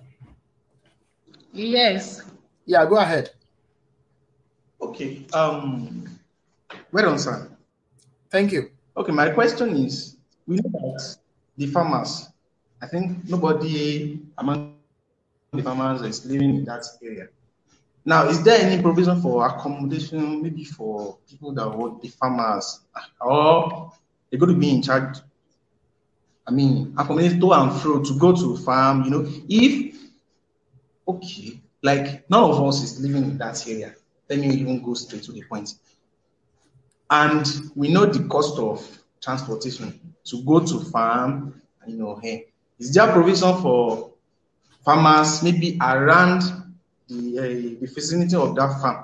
Yes. Yeah, go ahead. Okay. Um, well done, sir. Thank you. Okay, my question is, we know that the farmers, I think nobody among the farmers is living in that area. Now, is there any provision for accommodation, maybe for people that work the farmers, or they're going to be in charge? I mean, accommodation to and fro to go to farm, you know, if, okay, like none of us is living in that area. Let me even go straight to the point. And we know the cost of transportation to go to farm, you know, hey, is there provision for farmers maybe around the, uh, the vicinity of that farm?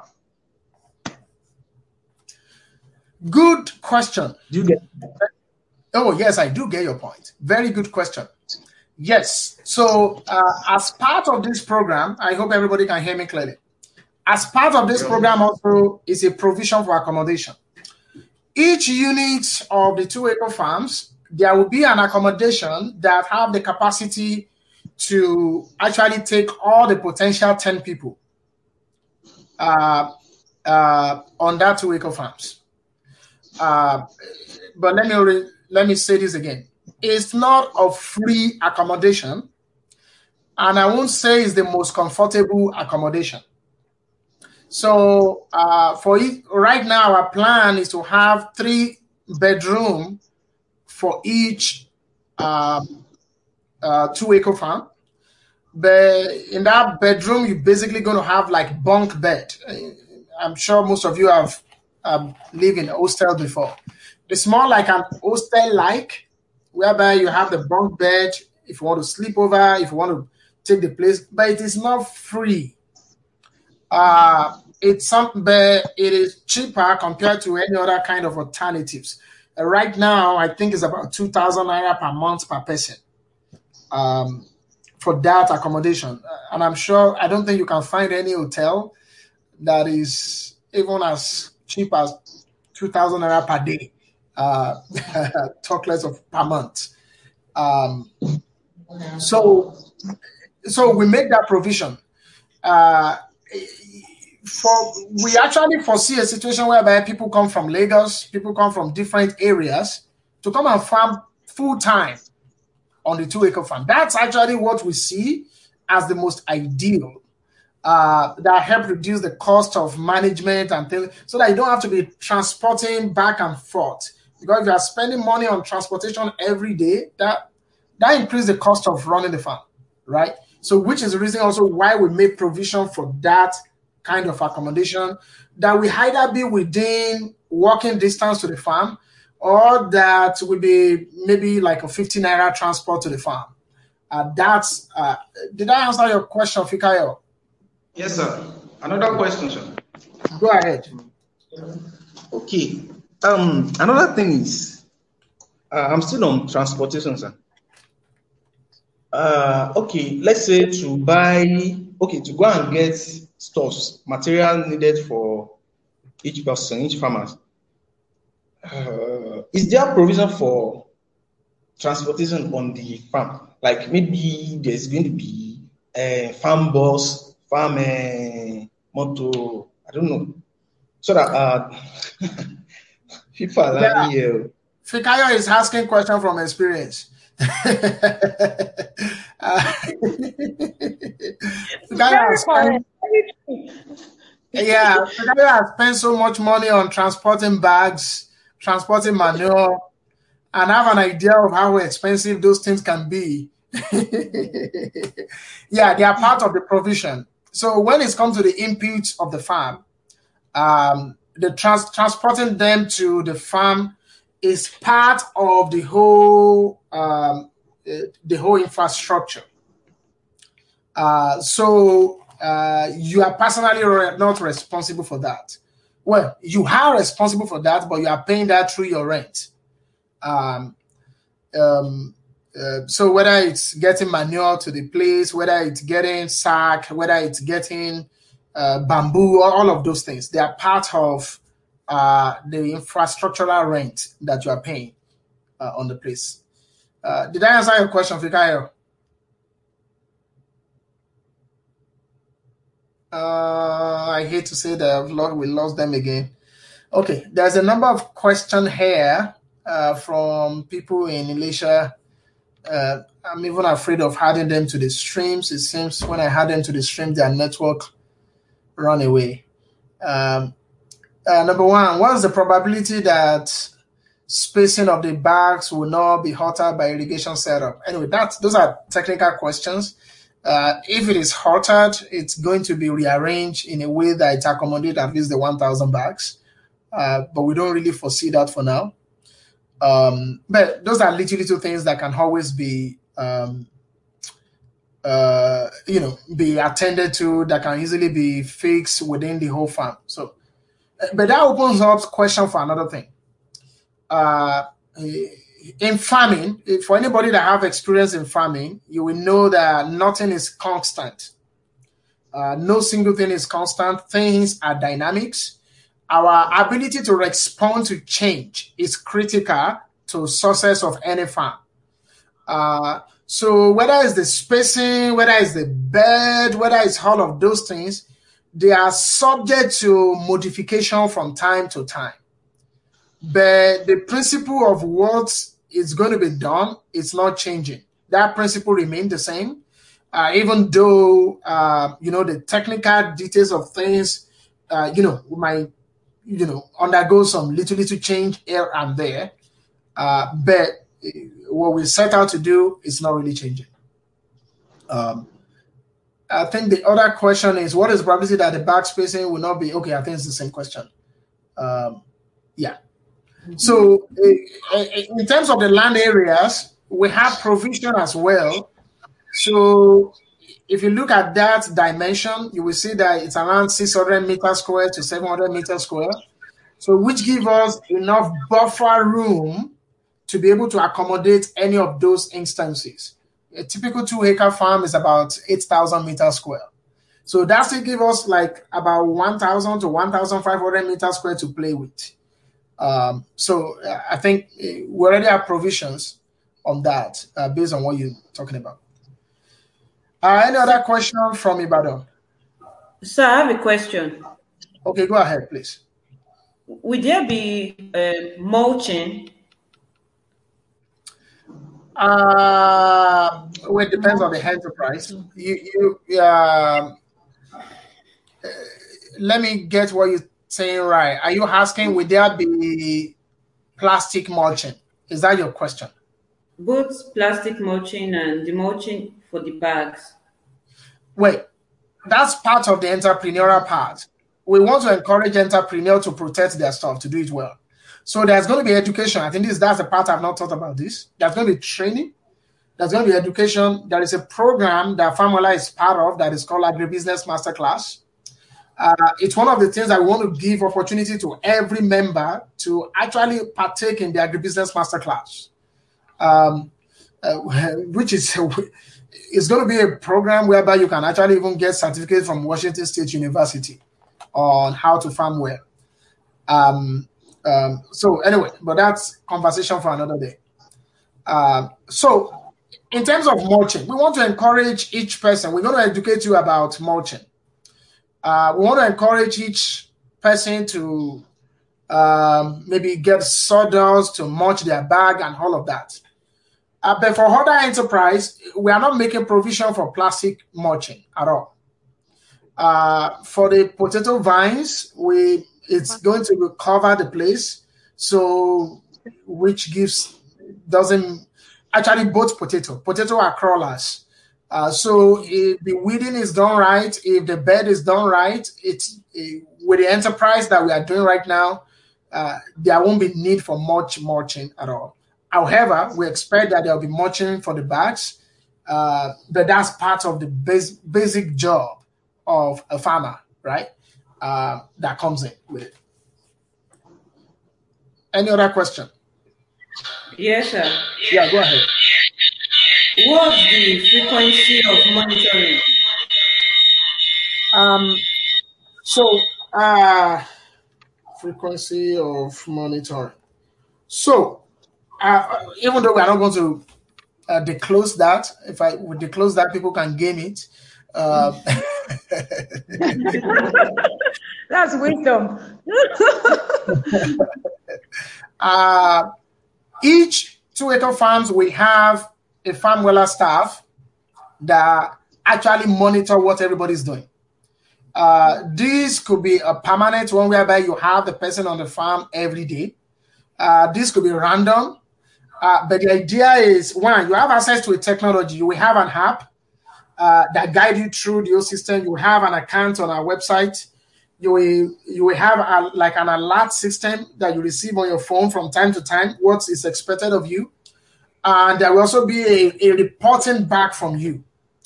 Good question. Do you get? Oh, yes, I do get your point. Very good question. Yes. So uh, as part of this program, I hope everybody can hear me clearly. As part of this program also is a provision for accommodation. Each unit of the two acre farms, there will be an accommodation that have the capacity to actually take all the potential ten people uh, uh, on that two acre farms. Uh, but let me re- let me say this again. It's not a free accommodation, and I won't say it's the most comfortable accommodation. So uh, for it, right now, our plan is to have three bedroom for each um, uh, two acre farm. But in that bedroom, you're basically going to have like bunk bed. I'm sure most of you have um, lived in a hostel before. It's more like an hostel-like, whereby you have the bunk bed if you want to sleep over, if you want to take the place, but it is not free. Uh, it's something, but it is cheaper compared to any other kind of alternatives. Uh, right now, I think it's about two thousand naira per month per person um, for that accommodation. Uh, and I'm sure, I don't think you can find any hotel that is even as cheap as two thousand naira per day, uh, talk less of per month. Um, so, so we make that provision. Uh, for we actually foresee a situation whereby people come from Lagos, people come from different areas to come and farm full time on the two acre farm. That's actually what we see as the most ideal. Uh, that help reduce the cost of management and things, so that you don't have to be transporting back and forth. Because if you are spending money on transportation every day, that that increases the cost of running the farm, right? So, which is the reason also why we make provision for that kind of accommodation, that we either be within walking distance to the farm, or that will be maybe like a fifty naira transport to the farm. Uh, that's uh, did I answer your question, Fikayo? Yes, sir. Another question, sir. Go ahead. Okay. Um, another thing is, uh, I'm still on transportation, sir. Uh, okay, let's say to buy, okay, to go and get stuffs, material needed for each person, each farmer. Uh, is there provision for transportation on the farm? Like maybe there's going to be a farm bus, farm uh, motor, I don't know, so that uh, people are Yeah. learning here. Fikayo is asking question from experience. uh, Fikayo has spent, yeah, Fikayo has spent so much money on transporting bags, transporting manure, and have an idea of how expensive those things can be. Yeah, they are part of the provision. So when it comes to the inputs of the farm, um, the trans- transporting them to the farm is part of the whole um, uh, the whole infrastructure. Uh, so uh, you are personally re- not responsible for that. Well, you are responsible for that, but you are paying that through your rent. Um, um, uh, so whether it's getting manure to the place, whether it's getting sack, whether it's getting uh, bamboo, all of those things, they are part of uh, the infrastructural rent that you are paying uh, on the place. Uh, did I answer your question, Fikayo? Uh, I hate to say that I've lost, we lost them again. Okay, there's a number of questions here uh, from people in Elisha. Uh, I'm even afraid of adding them to the streams. It seems when I add them to the stream, their network run away. Um, uh, number one, what is the probability that spacing of the bags will not be altered by irrigation setup? Anyway, that those are technical questions. Uh, if it is altered, it's going to be rearranged in a way that it accommodates at least the one thousand bags. Uh, but we don't really foresee that for now. Um, but those are little, little things that can always be, um, uh, you know, be attended to, that can easily be fixed within the whole farm. So, but that opens up question for another thing. Uh, in farming, for anybody that have experience in farming, you will know that nothing is constant. Uh, no single thing is constant. Things are dynamics. Our ability to respond to change is critical to success of any farm. Uh, so whether it's the spacing, whether it's the bed, whether it's all of those things, they are subject to modification from time to time. But the principle of what is going to be done is not changing. That principle remains the same, uh, even though, uh, you know, the technical details of things, uh, you know, might, you know, undergo some little, little change here and there. Uh, but what we set out to do is not really changing. Um, I think the other question is, what is the probability that the back spacing will not be, okay, I think it's the same question. Um, yeah. So uh, in terms of the land areas, we have provision as well. So if you look at that dimension, you will see that it's around six hundred meters square to seven hundred meters square. So which give us enough buffer room to be able to accommodate any of those instances. A typical two acre farm is about eight thousand meters square. So that still gives us like about one thousand to one thousand five hundred meters square to play with. Um, so uh, I think uh, we already have provisions on that uh, based on what you're talking about. Uh, any other question from Ibadan? Sir, I have a question. Okay, go ahead, please. Would there be uh, mulching? Uh, well, it depends on the enterprise. You, you, uh, let me get what you're saying right. Are you asking, would there be plastic mulching? Is that your question? Both plastic mulching and the mulching for the bags. Wait, that's part of the entrepreneurial part. We want to encourage entrepreneurs to protect their stuff, to do it well. So there's going to be education. I think this that's the part I've not thought about this. There's going to be training. There's going to be education. There is a program that Farmwella is part of that is called Agribusiness Masterclass. Uh, it's one of the things that we want to give opportunity to every member to actually partake in the Agribusiness Masterclass, um, uh, which is it's going to be a program whereby you can actually even get certificate from Washington State University on how to farm well. Um, um, so anyway, but that's conversation for another day. Uh, so in terms of mulching, we want to encourage each person. We're going to educate you about mulching. Uh, we want to encourage each person to um, maybe get sawdust to mulch their bag and all of that. Uh, but for other enterprise, we are not making provision for plastic mulching at all. Uh, for the potato vines, we it's going to cover the place, so which gives doesn't actually both potato potato are crawlers. Uh, so if the weeding is done right, if the bed is done right, it's it, with the enterprise that we are doing right now, uh, there won't be need for much mulching at all. However, we expect that there will be mulching for the bags, uh, but that's part of the base, basic job of a farmer, right? Uh, that comes in with it. Any other question? Yes, sir. Yeah, go ahead. What's the frequency of monitoring? Um, so, uh, frequency of monitoring. So, uh, even though we are not going to uh, disclose that, if I would disclose that, people can game it. Uh, That's wisdom. uh, each two acre farms, we have a Farmwella staff that actually monitor what everybody's doing. Uh, this could be a permanent one whereby you have the person on the farm every day. Uh, this could be random. Uh, but the idea is, one, you have access to a technology. You will have an app uh, that guide you through the whole system. You will have an account on our website. You will, you will have a, like an alert system that you receive on your phone from time to time, what is expected of you. And there will also be a, a reporting back from you.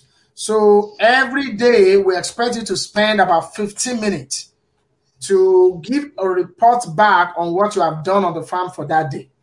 So every day we expect you to spend about fifteen minutes to give a report back on what you have done on the farm for that day.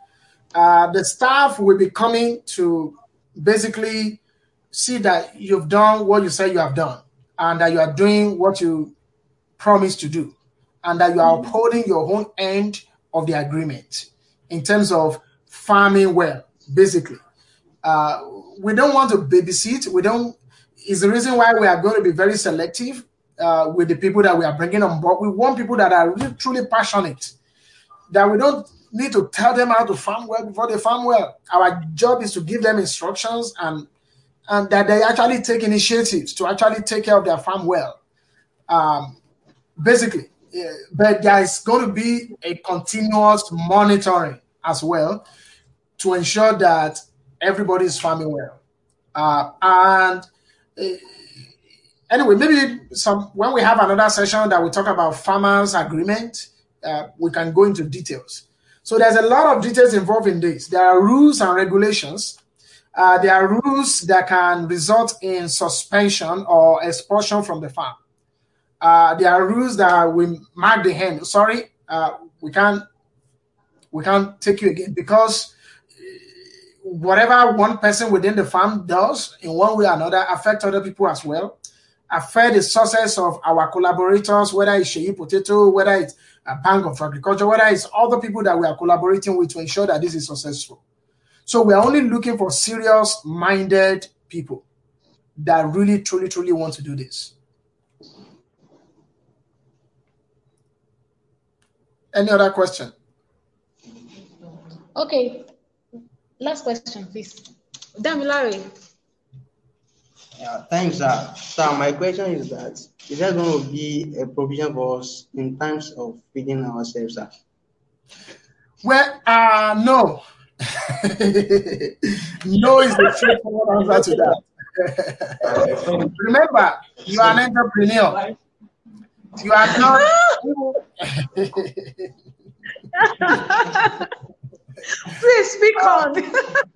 Uh, the staff will be coming to basically see that you've done what you say you have done and that you are doing what you promised to do and that you are upholding your own end of the agreement in terms of farming well, basically. Uh, we don't want to babysit. We don't. Is the reason why we are going to be very selective uh, with the people that we are bringing on board. We want people that are really truly passionate, that we don't need to tell them how to farm well before they farm well. Our job is to give them instructions and and that they actually take initiatives to actually take care of their farm well. Um, basically, yeah, but there is going to be a continuous monitoring as well to ensure that everybody is farming well. Uh, and uh, anyway, maybe some when we have another session that we talk about farmers agreement, uh, we can go into details. So there's a lot of details involved in this. There are rules and regulations. Uh, there are rules that can result in suspension or expulsion from the farm. Uh, there are rules that will mark the end. Sorry, uh, we can't we can't take you again because whatever one person within the farm does in one way or another affect other people as well. affect the success of our collaborators, whether it's Sheyi Potato, whether it's a Bank of Agriculture, whether it's other people that we are collaborating with to ensure that this is successful. So we are only looking for serious-minded people that really, truly, truly want to do this. Any other question? Okay. Last question, please. Damilare. Yeah, thanks, sir. So my question is that, is there going to be a provision for us in terms of feeding ourselves, sir? Well, uh, no. No is the straightforward answer to that. Remember, you are an entrepreneur. You are not. Please speak on.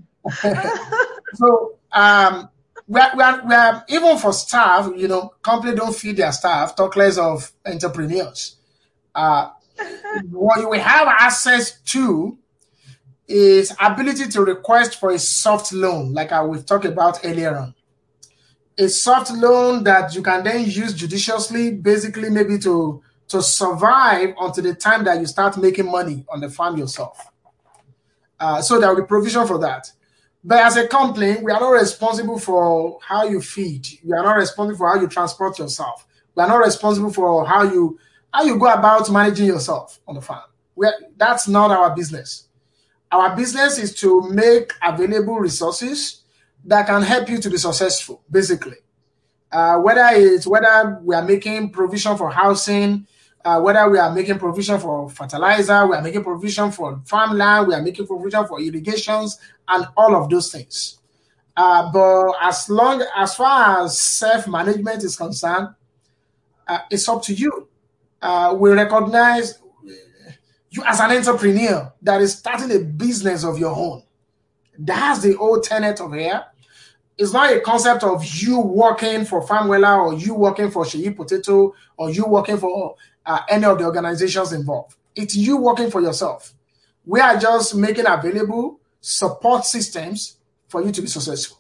So, um, we are, we, are, we are, even for staff, you know, companies don't feed their staff, talk less of entrepreneurs. Uh, what you will have access to is ability to request for a soft loan, like I we've talked about earlier on. A soft loan that you can then use judiciously, basically maybe to, to survive until the time that you start making money on the farm yourself. Uh, so there will be provision for that. But as a company, we are not responsible for how you feed. We are not responsible for how you transport yourself. We are not responsible for how you how you go about managing yourself on the farm. We are, that's not our business. Our business is to make available resources that can help you to be successful, basically. Uh, whether it's whether we are making provision for housing, uh, whether we are making provision for fertilizer, we are making provision for farmland, we are making provision for irrigations, and all of those things. Uh, but as long as far as self-management is concerned, uh, it's up to you. Uh, we recognize you as an entrepreneur that is starting a business of your own. That's the whole tenet of here. It's not a concept of you working for Farmwella or you working for Sheyi Potato or you working for uh, any of the organizations involved. It's you working for yourself. We are just making available support systems for you to be successful.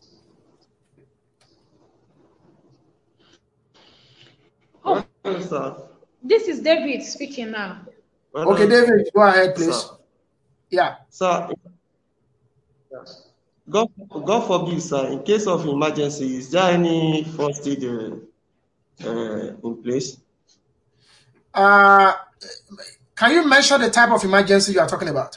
Oh, this is David speaking now. Okay, David, go ahead, please. Sir. Yeah. Sir, God, God forbid, sir, in case of emergency, is there any first aid uh, uh, in place? Uh, can you mention the type of emergency you are talking about?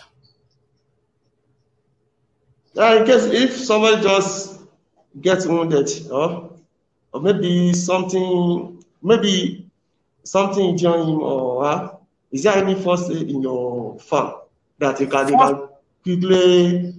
Uh, in case if somebody just gets wounded, or, or maybe something, maybe something injured him, or uh, is there any first aid in your farm that you can, you can quickly?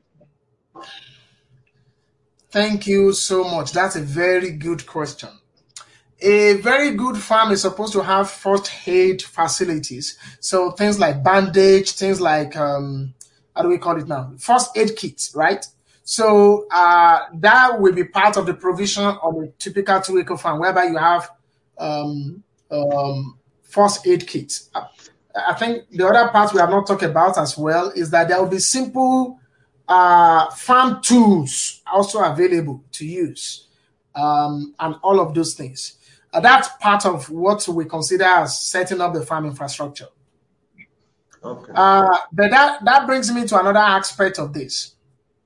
Thank you so much. That's a very good question. A very good farm is supposed to have first aid facilities. So things like bandage, things like, um, how do we call it now? First aid kits, right? So uh, that will be part of the provision of a typical two-acre farm, whereby you have um, um, first aid kits. I think the other part we have not talked about as well is that there will be simple uh, farm tools also available to use, um, and all of those things. Uh, that's part of what we consider as setting up the farm infrastructure. Okay. Uh, but that, that brings me to another aspect of this.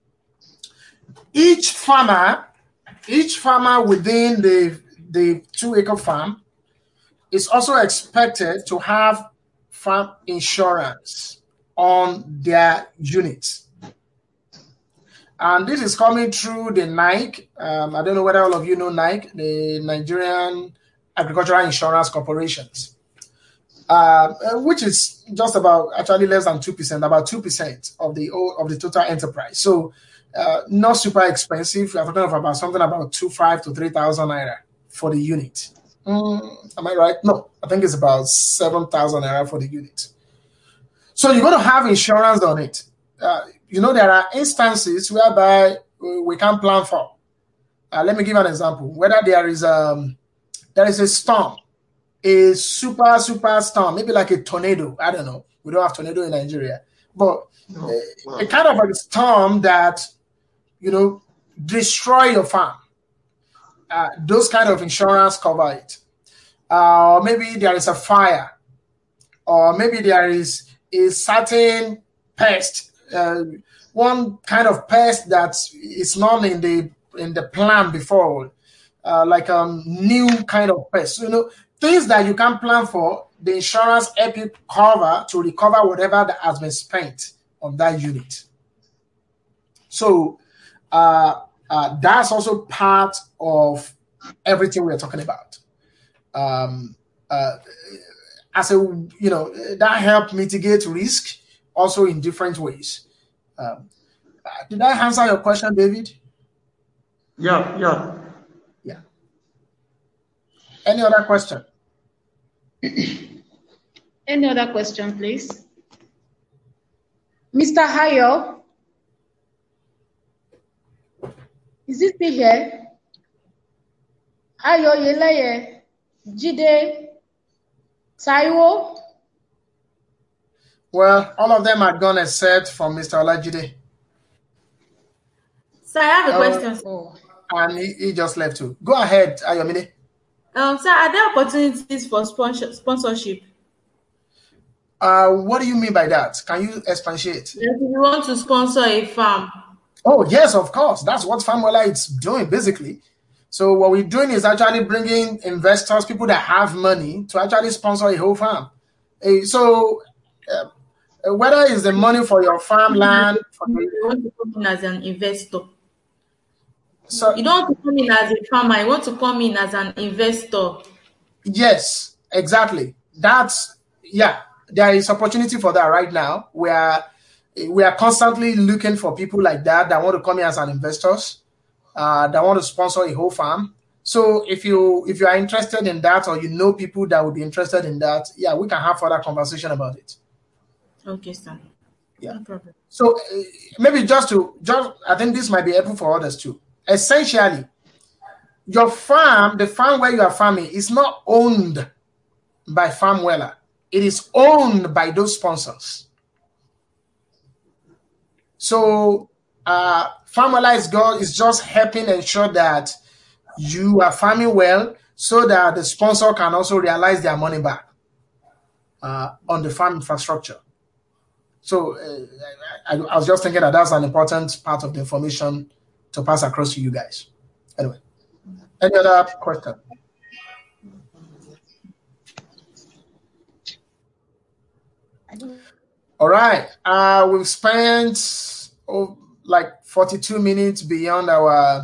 Each farmer, each farmer within the, the two-acre farm is also expected to have farm insurance on their units. And this is coming through the N I C. Um, I don't know whether all of you know N I C, the Nigerian Agricultural Insurance Corporations, uh, which is just about actually less than two percent, about two percent of the of the total enterprise. So uh, not super expensive. We are talking about something about two five to three thousand naira for the unit. Mm, am I right? No, I think it's about seven thousand naira for the unit. So you're going to have insurance on it. Uh, you know, there are instances whereby we can't plan for. Uh, let me give an example. Whether there is um there is a storm, a super super storm, maybe like a tornado. I don't know. We don't have tornado in Nigeria, but no. a, a kind of a storm that, you know, destroy your farm. uh, those kind of insurance cover it. Uh, maybe there is a fire, or maybe there is a certain pest, uh, one kind of pest that is not in the in the plan before, uh, like a um, new kind of pest. So, you know, things that you can plan for, the insurance help you cover to recover whatever that has been spent on that unit. So uh, uh, that's also part of everything we're talking about. Um, uh, as a, you know, that help mitigate risk also in different ways. Um, did I answer your question, David? Yeah, yeah. Yeah. Any other question? Any other question, please? Mister Hayo, is it still here? Hayo Yeleye, Jide, Taiwo? Well, all of them are gone except for Mister Olajide. So I have a Uh, question. Oh. And he, he just left too. Go ahead, Ayomide. Um, sir, are there opportunities for sponsor sponsorship? Uh, what do you mean by that? Can you expatiate? Like if you want to sponsor a farm. Oh, yes, of course. That's what Farmwella is doing, basically. So what we're doing is actually bringing investors, people that have money, to actually sponsor a whole farm. Uh, so uh, whether it's the money for your farmland, for You want to come in as an investor. So you don't want to come in as a farmer. You want to come in as an investor. Yes, exactly. That's, yeah, there is opportunity for that right now. We are, we are constantly looking for people like that that want to come in as an investors, uh, that want to sponsor a whole farm. So if you if you are interested in that, or you know people that would be interested in that, yeah, we can have further conversation about it. Okay, sir. Yeah. No problem. So uh, maybe just to just, I think this might be helpful for others too. Essentially, your farm, the farm where you are farming, is not owned by Farmwella. It is owned by those sponsors. So uh, Farmwella is, God, is just helping ensure that you are farming well, so that the sponsor can also realize their money back uh, on the farm infrastructure. So uh, I, I was just thinking that that's an important part of the information to pass across to you guys. Anyway, any other question? All right. Uh, we've spent oh, like forty-two minutes beyond our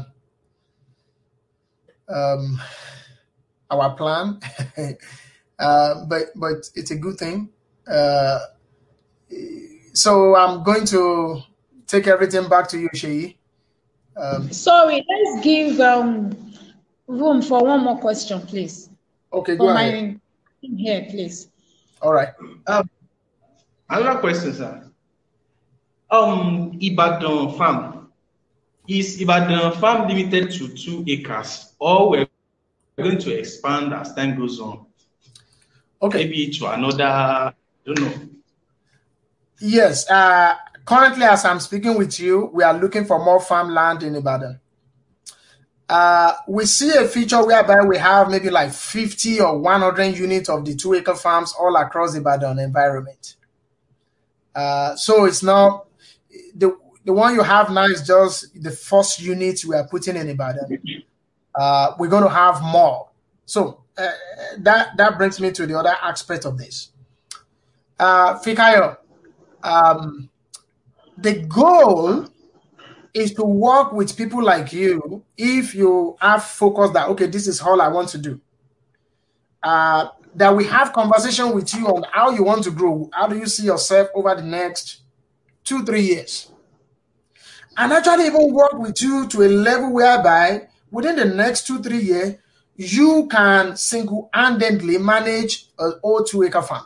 um, our plan, uh, but but it's a good thing. Uh, so I'm going to take everything back to you, Sheyi. Um, Sorry, let's give um, room for one more question, please. Okay, for go my ahead. here, please. All right. Um, another question, sir. Um, Ibadan farm. Is Ibadan farm limited to two acres, or we're going to expand as time goes on? Okay. Maybe to another, I don't know. Yes. Uh, currently, as I'm speaking with you, we are looking for more farmland in Ibadan. Uh, we see a feature whereby we have maybe like fifty or one hundred units of the two acre farms all across the Ibadan environment. Uh, so it's not, the, the one you have now is just the first unit we are putting in Ibadan. Uh, we're going to have more. So uh, that, that brings me to the other aspect of this. Uh, Fikayo, um, the goal is to work with people like you if you have focus that, okay, this is all I want to do. Uh, that we have conversation with you on how you want to grow. How do you see yourself over the next two, three years? And actually even work with you to a level whereby within the next two, three years, you can single-handedly manage an old two-acre farm.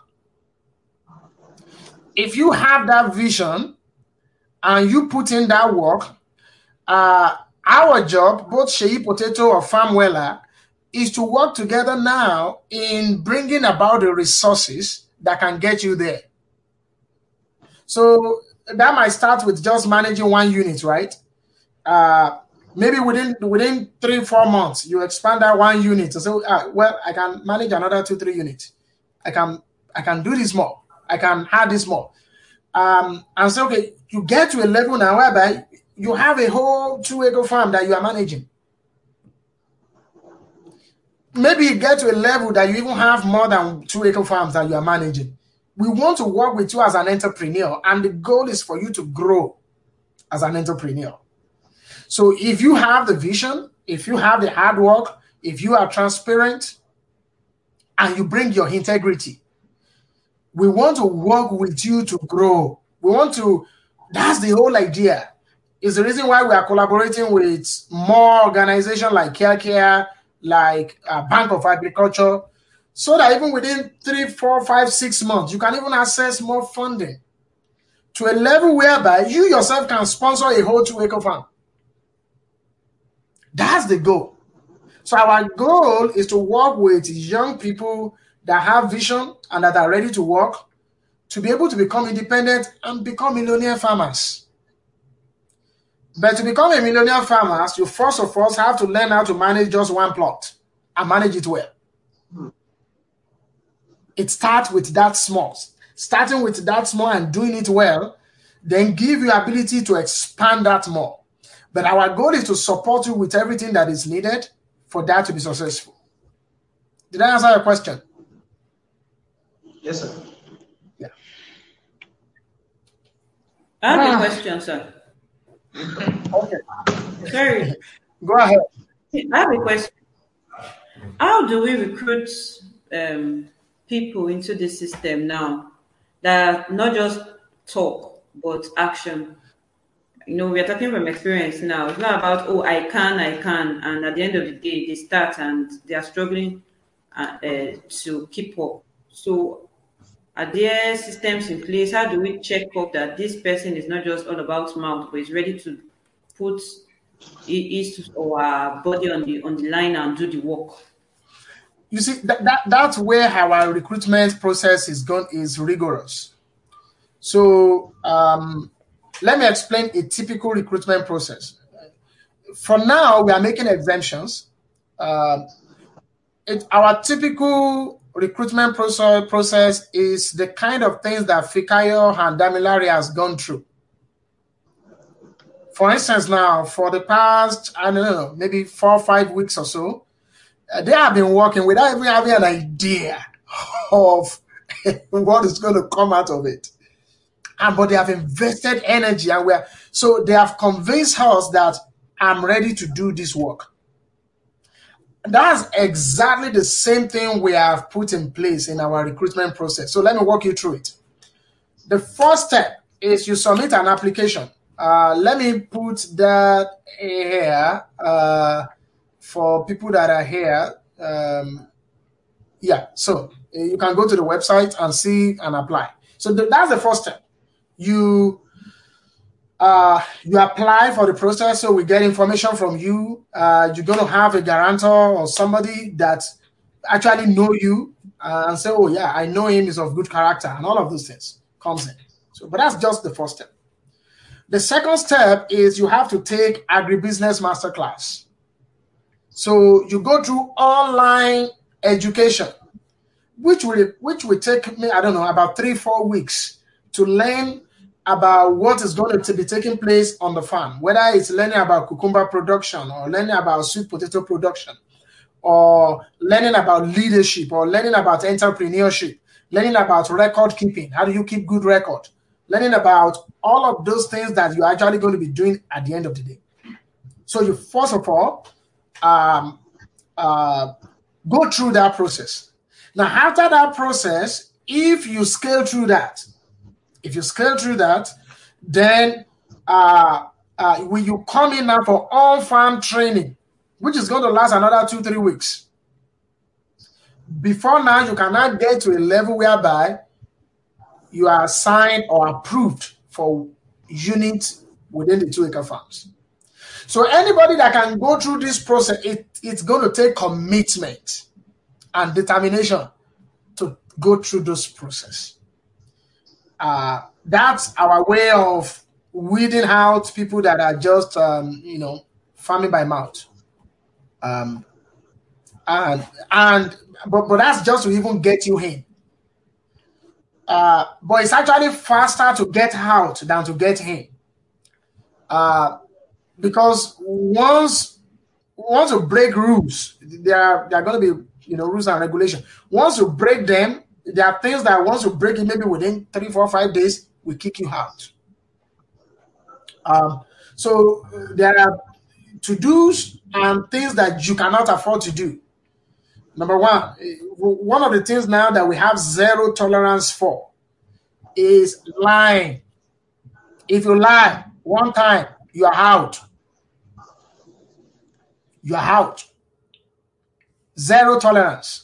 If you have that vision and you put in that work, Uh, our job, both Sheyi Potato or Farmwella, is to work together now in bringing about the resources that can get you there. So that might start with just managing one unit, right? Uh, Maybe within within three, four months, you expand that one unit. So, ah, well, I can manage another two, three units. I can I can do this more. I can add this more. Um, and so, okay, you get to a level now whereby you have a whole two-acre farm that you are managing. Maybe you get to a level that you even have more than two-acre farms that you are managing. We want to work with you as an entrepreneur, and the goal is for you to grow as an entrepreneur. So if you have the vision, if you have the hard work, if you are transparent, and you bring your integrity, we want to work with you to grow. We want to, that's the whole idea. It's the reason why we are collaborating with more organizations like Care Care, like uh, Bank of Agriculture, so that even within three, four, five, six months, you can even access more funding to a level whereby you yourself can sponsor a whole two-acre farm. That's the goal. So our goal is to work with young people that have vision and that are ready to work to be able to become independent and become millionaire farmers. But to become a millionaire farmer, you first of all have to learn how to manage just one plot and manage it well. It starts with that small. Starting with that small and doing it well, then give you ability to expand that more. But our goal is to support you with everything that is needed for that to be successful. Did I answer your question? Yes, sir. Yeah. I have Ah. a question, sir. Okay. Sorry. Go ahead. I have a question. How do we recruit um, people into the system now that not just talk but action? You know, we are talking from experience now. It's not about, oh, I can, I can, and at the end of the day, they start and they are struggling uh, uh, to keep up. So, are there systems in place? How do we check up that this person is not just all about mouth, but is ready to put his or our body on the on the line and do the work? You see, that, that that's where our recruitment process is gone is rigorous. So um, let me explain a typical recruitment process. For now, we are making exemptions. Uh, it, our typical recruitment process, process is the kind of things that Fikayo and Damilare has gone through. For instance, now, for the past, I don't know, maybe four or five weeks or so, uh, they have been working without even having an idea of what is going to come out of it. And but they have invested energy, and we're so they have convinced us that I'm ready to do this work. That's exactly the same thing we have put in place in our recruitment process. So let me walk you through it. The first step is you submit an application. Uh, let me put that here uh, for people that are here. Um, yeah, so you can go to the website and see and apply. So the, that's the first step. You uh, you apply for the process, so we get information from you. Uh, you're going to have a guarantor or somebody that actually know you uh, and say, oh yeah, I know him, is of good character, and all of those things comes in. So, but that's just the first step. The second step is you have to take agribusiness masterclass. So you go through online education, which will which will take me, I don't know, about three, four weeks to learn about what is going to be taking place on the farm, whether it's learning about cucumber production or learning about sweet potato production or learning about leadership or learning about entrepreneurship, learning about record keeping. How do you keep good record? Learning about all of those things that you're actually going to be doing at the end of the day. So you first of all um, uh, go through that process. Now, after that process, if you scale through that, if you scale through that, then uh, uh, when you come in now for on-farm training, which is going to last another two, three weeks. Before now, you cannot get to a level whereby you are assigned or approved for units within the two-acre farms. So anybody that can go through this process, it, it's going to take commitment and determination to go through this process. Uh, that's our way of weeding out people that are just, um, you know, farming by mouth. Um, and and but, but that's just to even get you in. Uh, but it's actually faster to get out than to get in. Uh, because once once you break rules, there are there are going to be you know rules and regulations. Once you break them, there are things that once you break it, maybe within three, four, five days, we kick you out. Um, so there are to-dos and things that you cannot afford to do. Number one, one of the things now that we have zero tolerance for is lying. If you lie one time, you are out. You are out. Zero tolerance.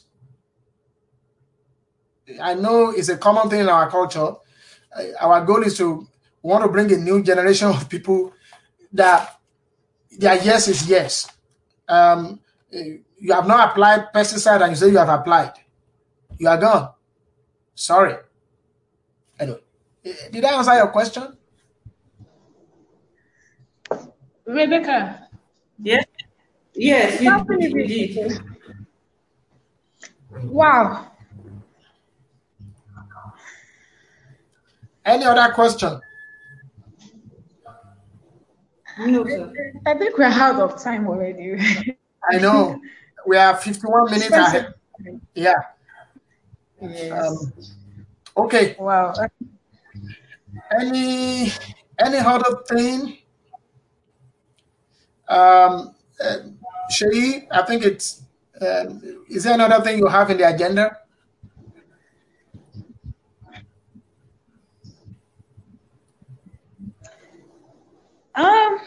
I know it's a common thing in our culture. Our goal is to want to bring a new generation of people that their yes is yes. Um, you have not applied pesticide and you say you have applied. You are gone. Sorry. Anyway, did I answer your question? Rebecca. Yes. Yes, you, you did. Wow. Any other question? No, sir. I think we're out of time already. I know. We are fifty-one minutes ahead. Yeah. Yes. Um, okay. Wow. Any any other thing? Um, uh, Sherry, I think it's. Um, is there another thing you have in the agenda? Um.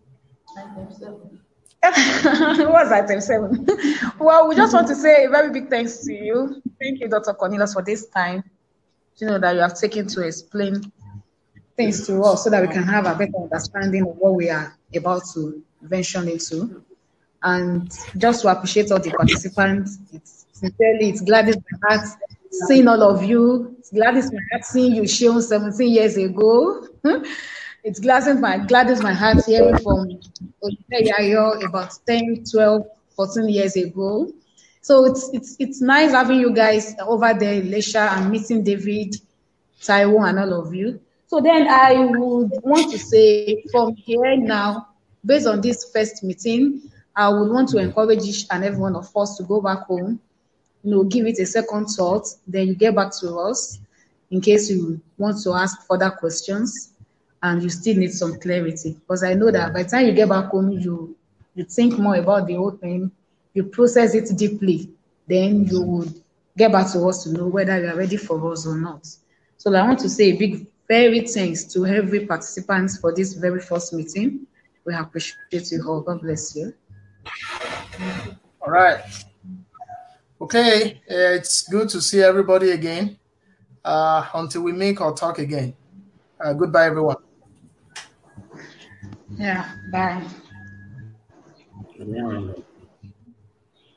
What's item seven? Well, we just want to say a very big thanks to you. Thank you, Doctor Cornelius, for this time. You know that you have taken to explain things to us so that we can have a better understanding of what we are about to venture into. And just to appreciate all the participants, it's sincerely, it's gladdens my heart seeing all of you. It's gladdens my heart seeing you shown seventeen years ago. It's gladdens my, gladdens my heart hearing from Yayo about ten, twelve, fourteen years ago. So it's it's it's nice having you guys over there in Lesha and meeting David, Taiwo, and all of you. So then I would want to say from here now, based on this first meeting, I would want to encourage each and every one of us to go back home, you know, give it a second thought, then you get back to us in case you want to ask further questions and you still need some clarity. Because I know that by the time you get back home, you you think more about the whole thing, you process it deeply, then you would get back to us to know whether you are ready for us or not. So I want to say a big, very thanks to every participant for this very first meeting. We appreciate you all. God bless you. All right. Okay, it's good to see everybody again. Uh, until we meet or talk again. Uh, goodbye, everyone. Yeah, bye. Yeah.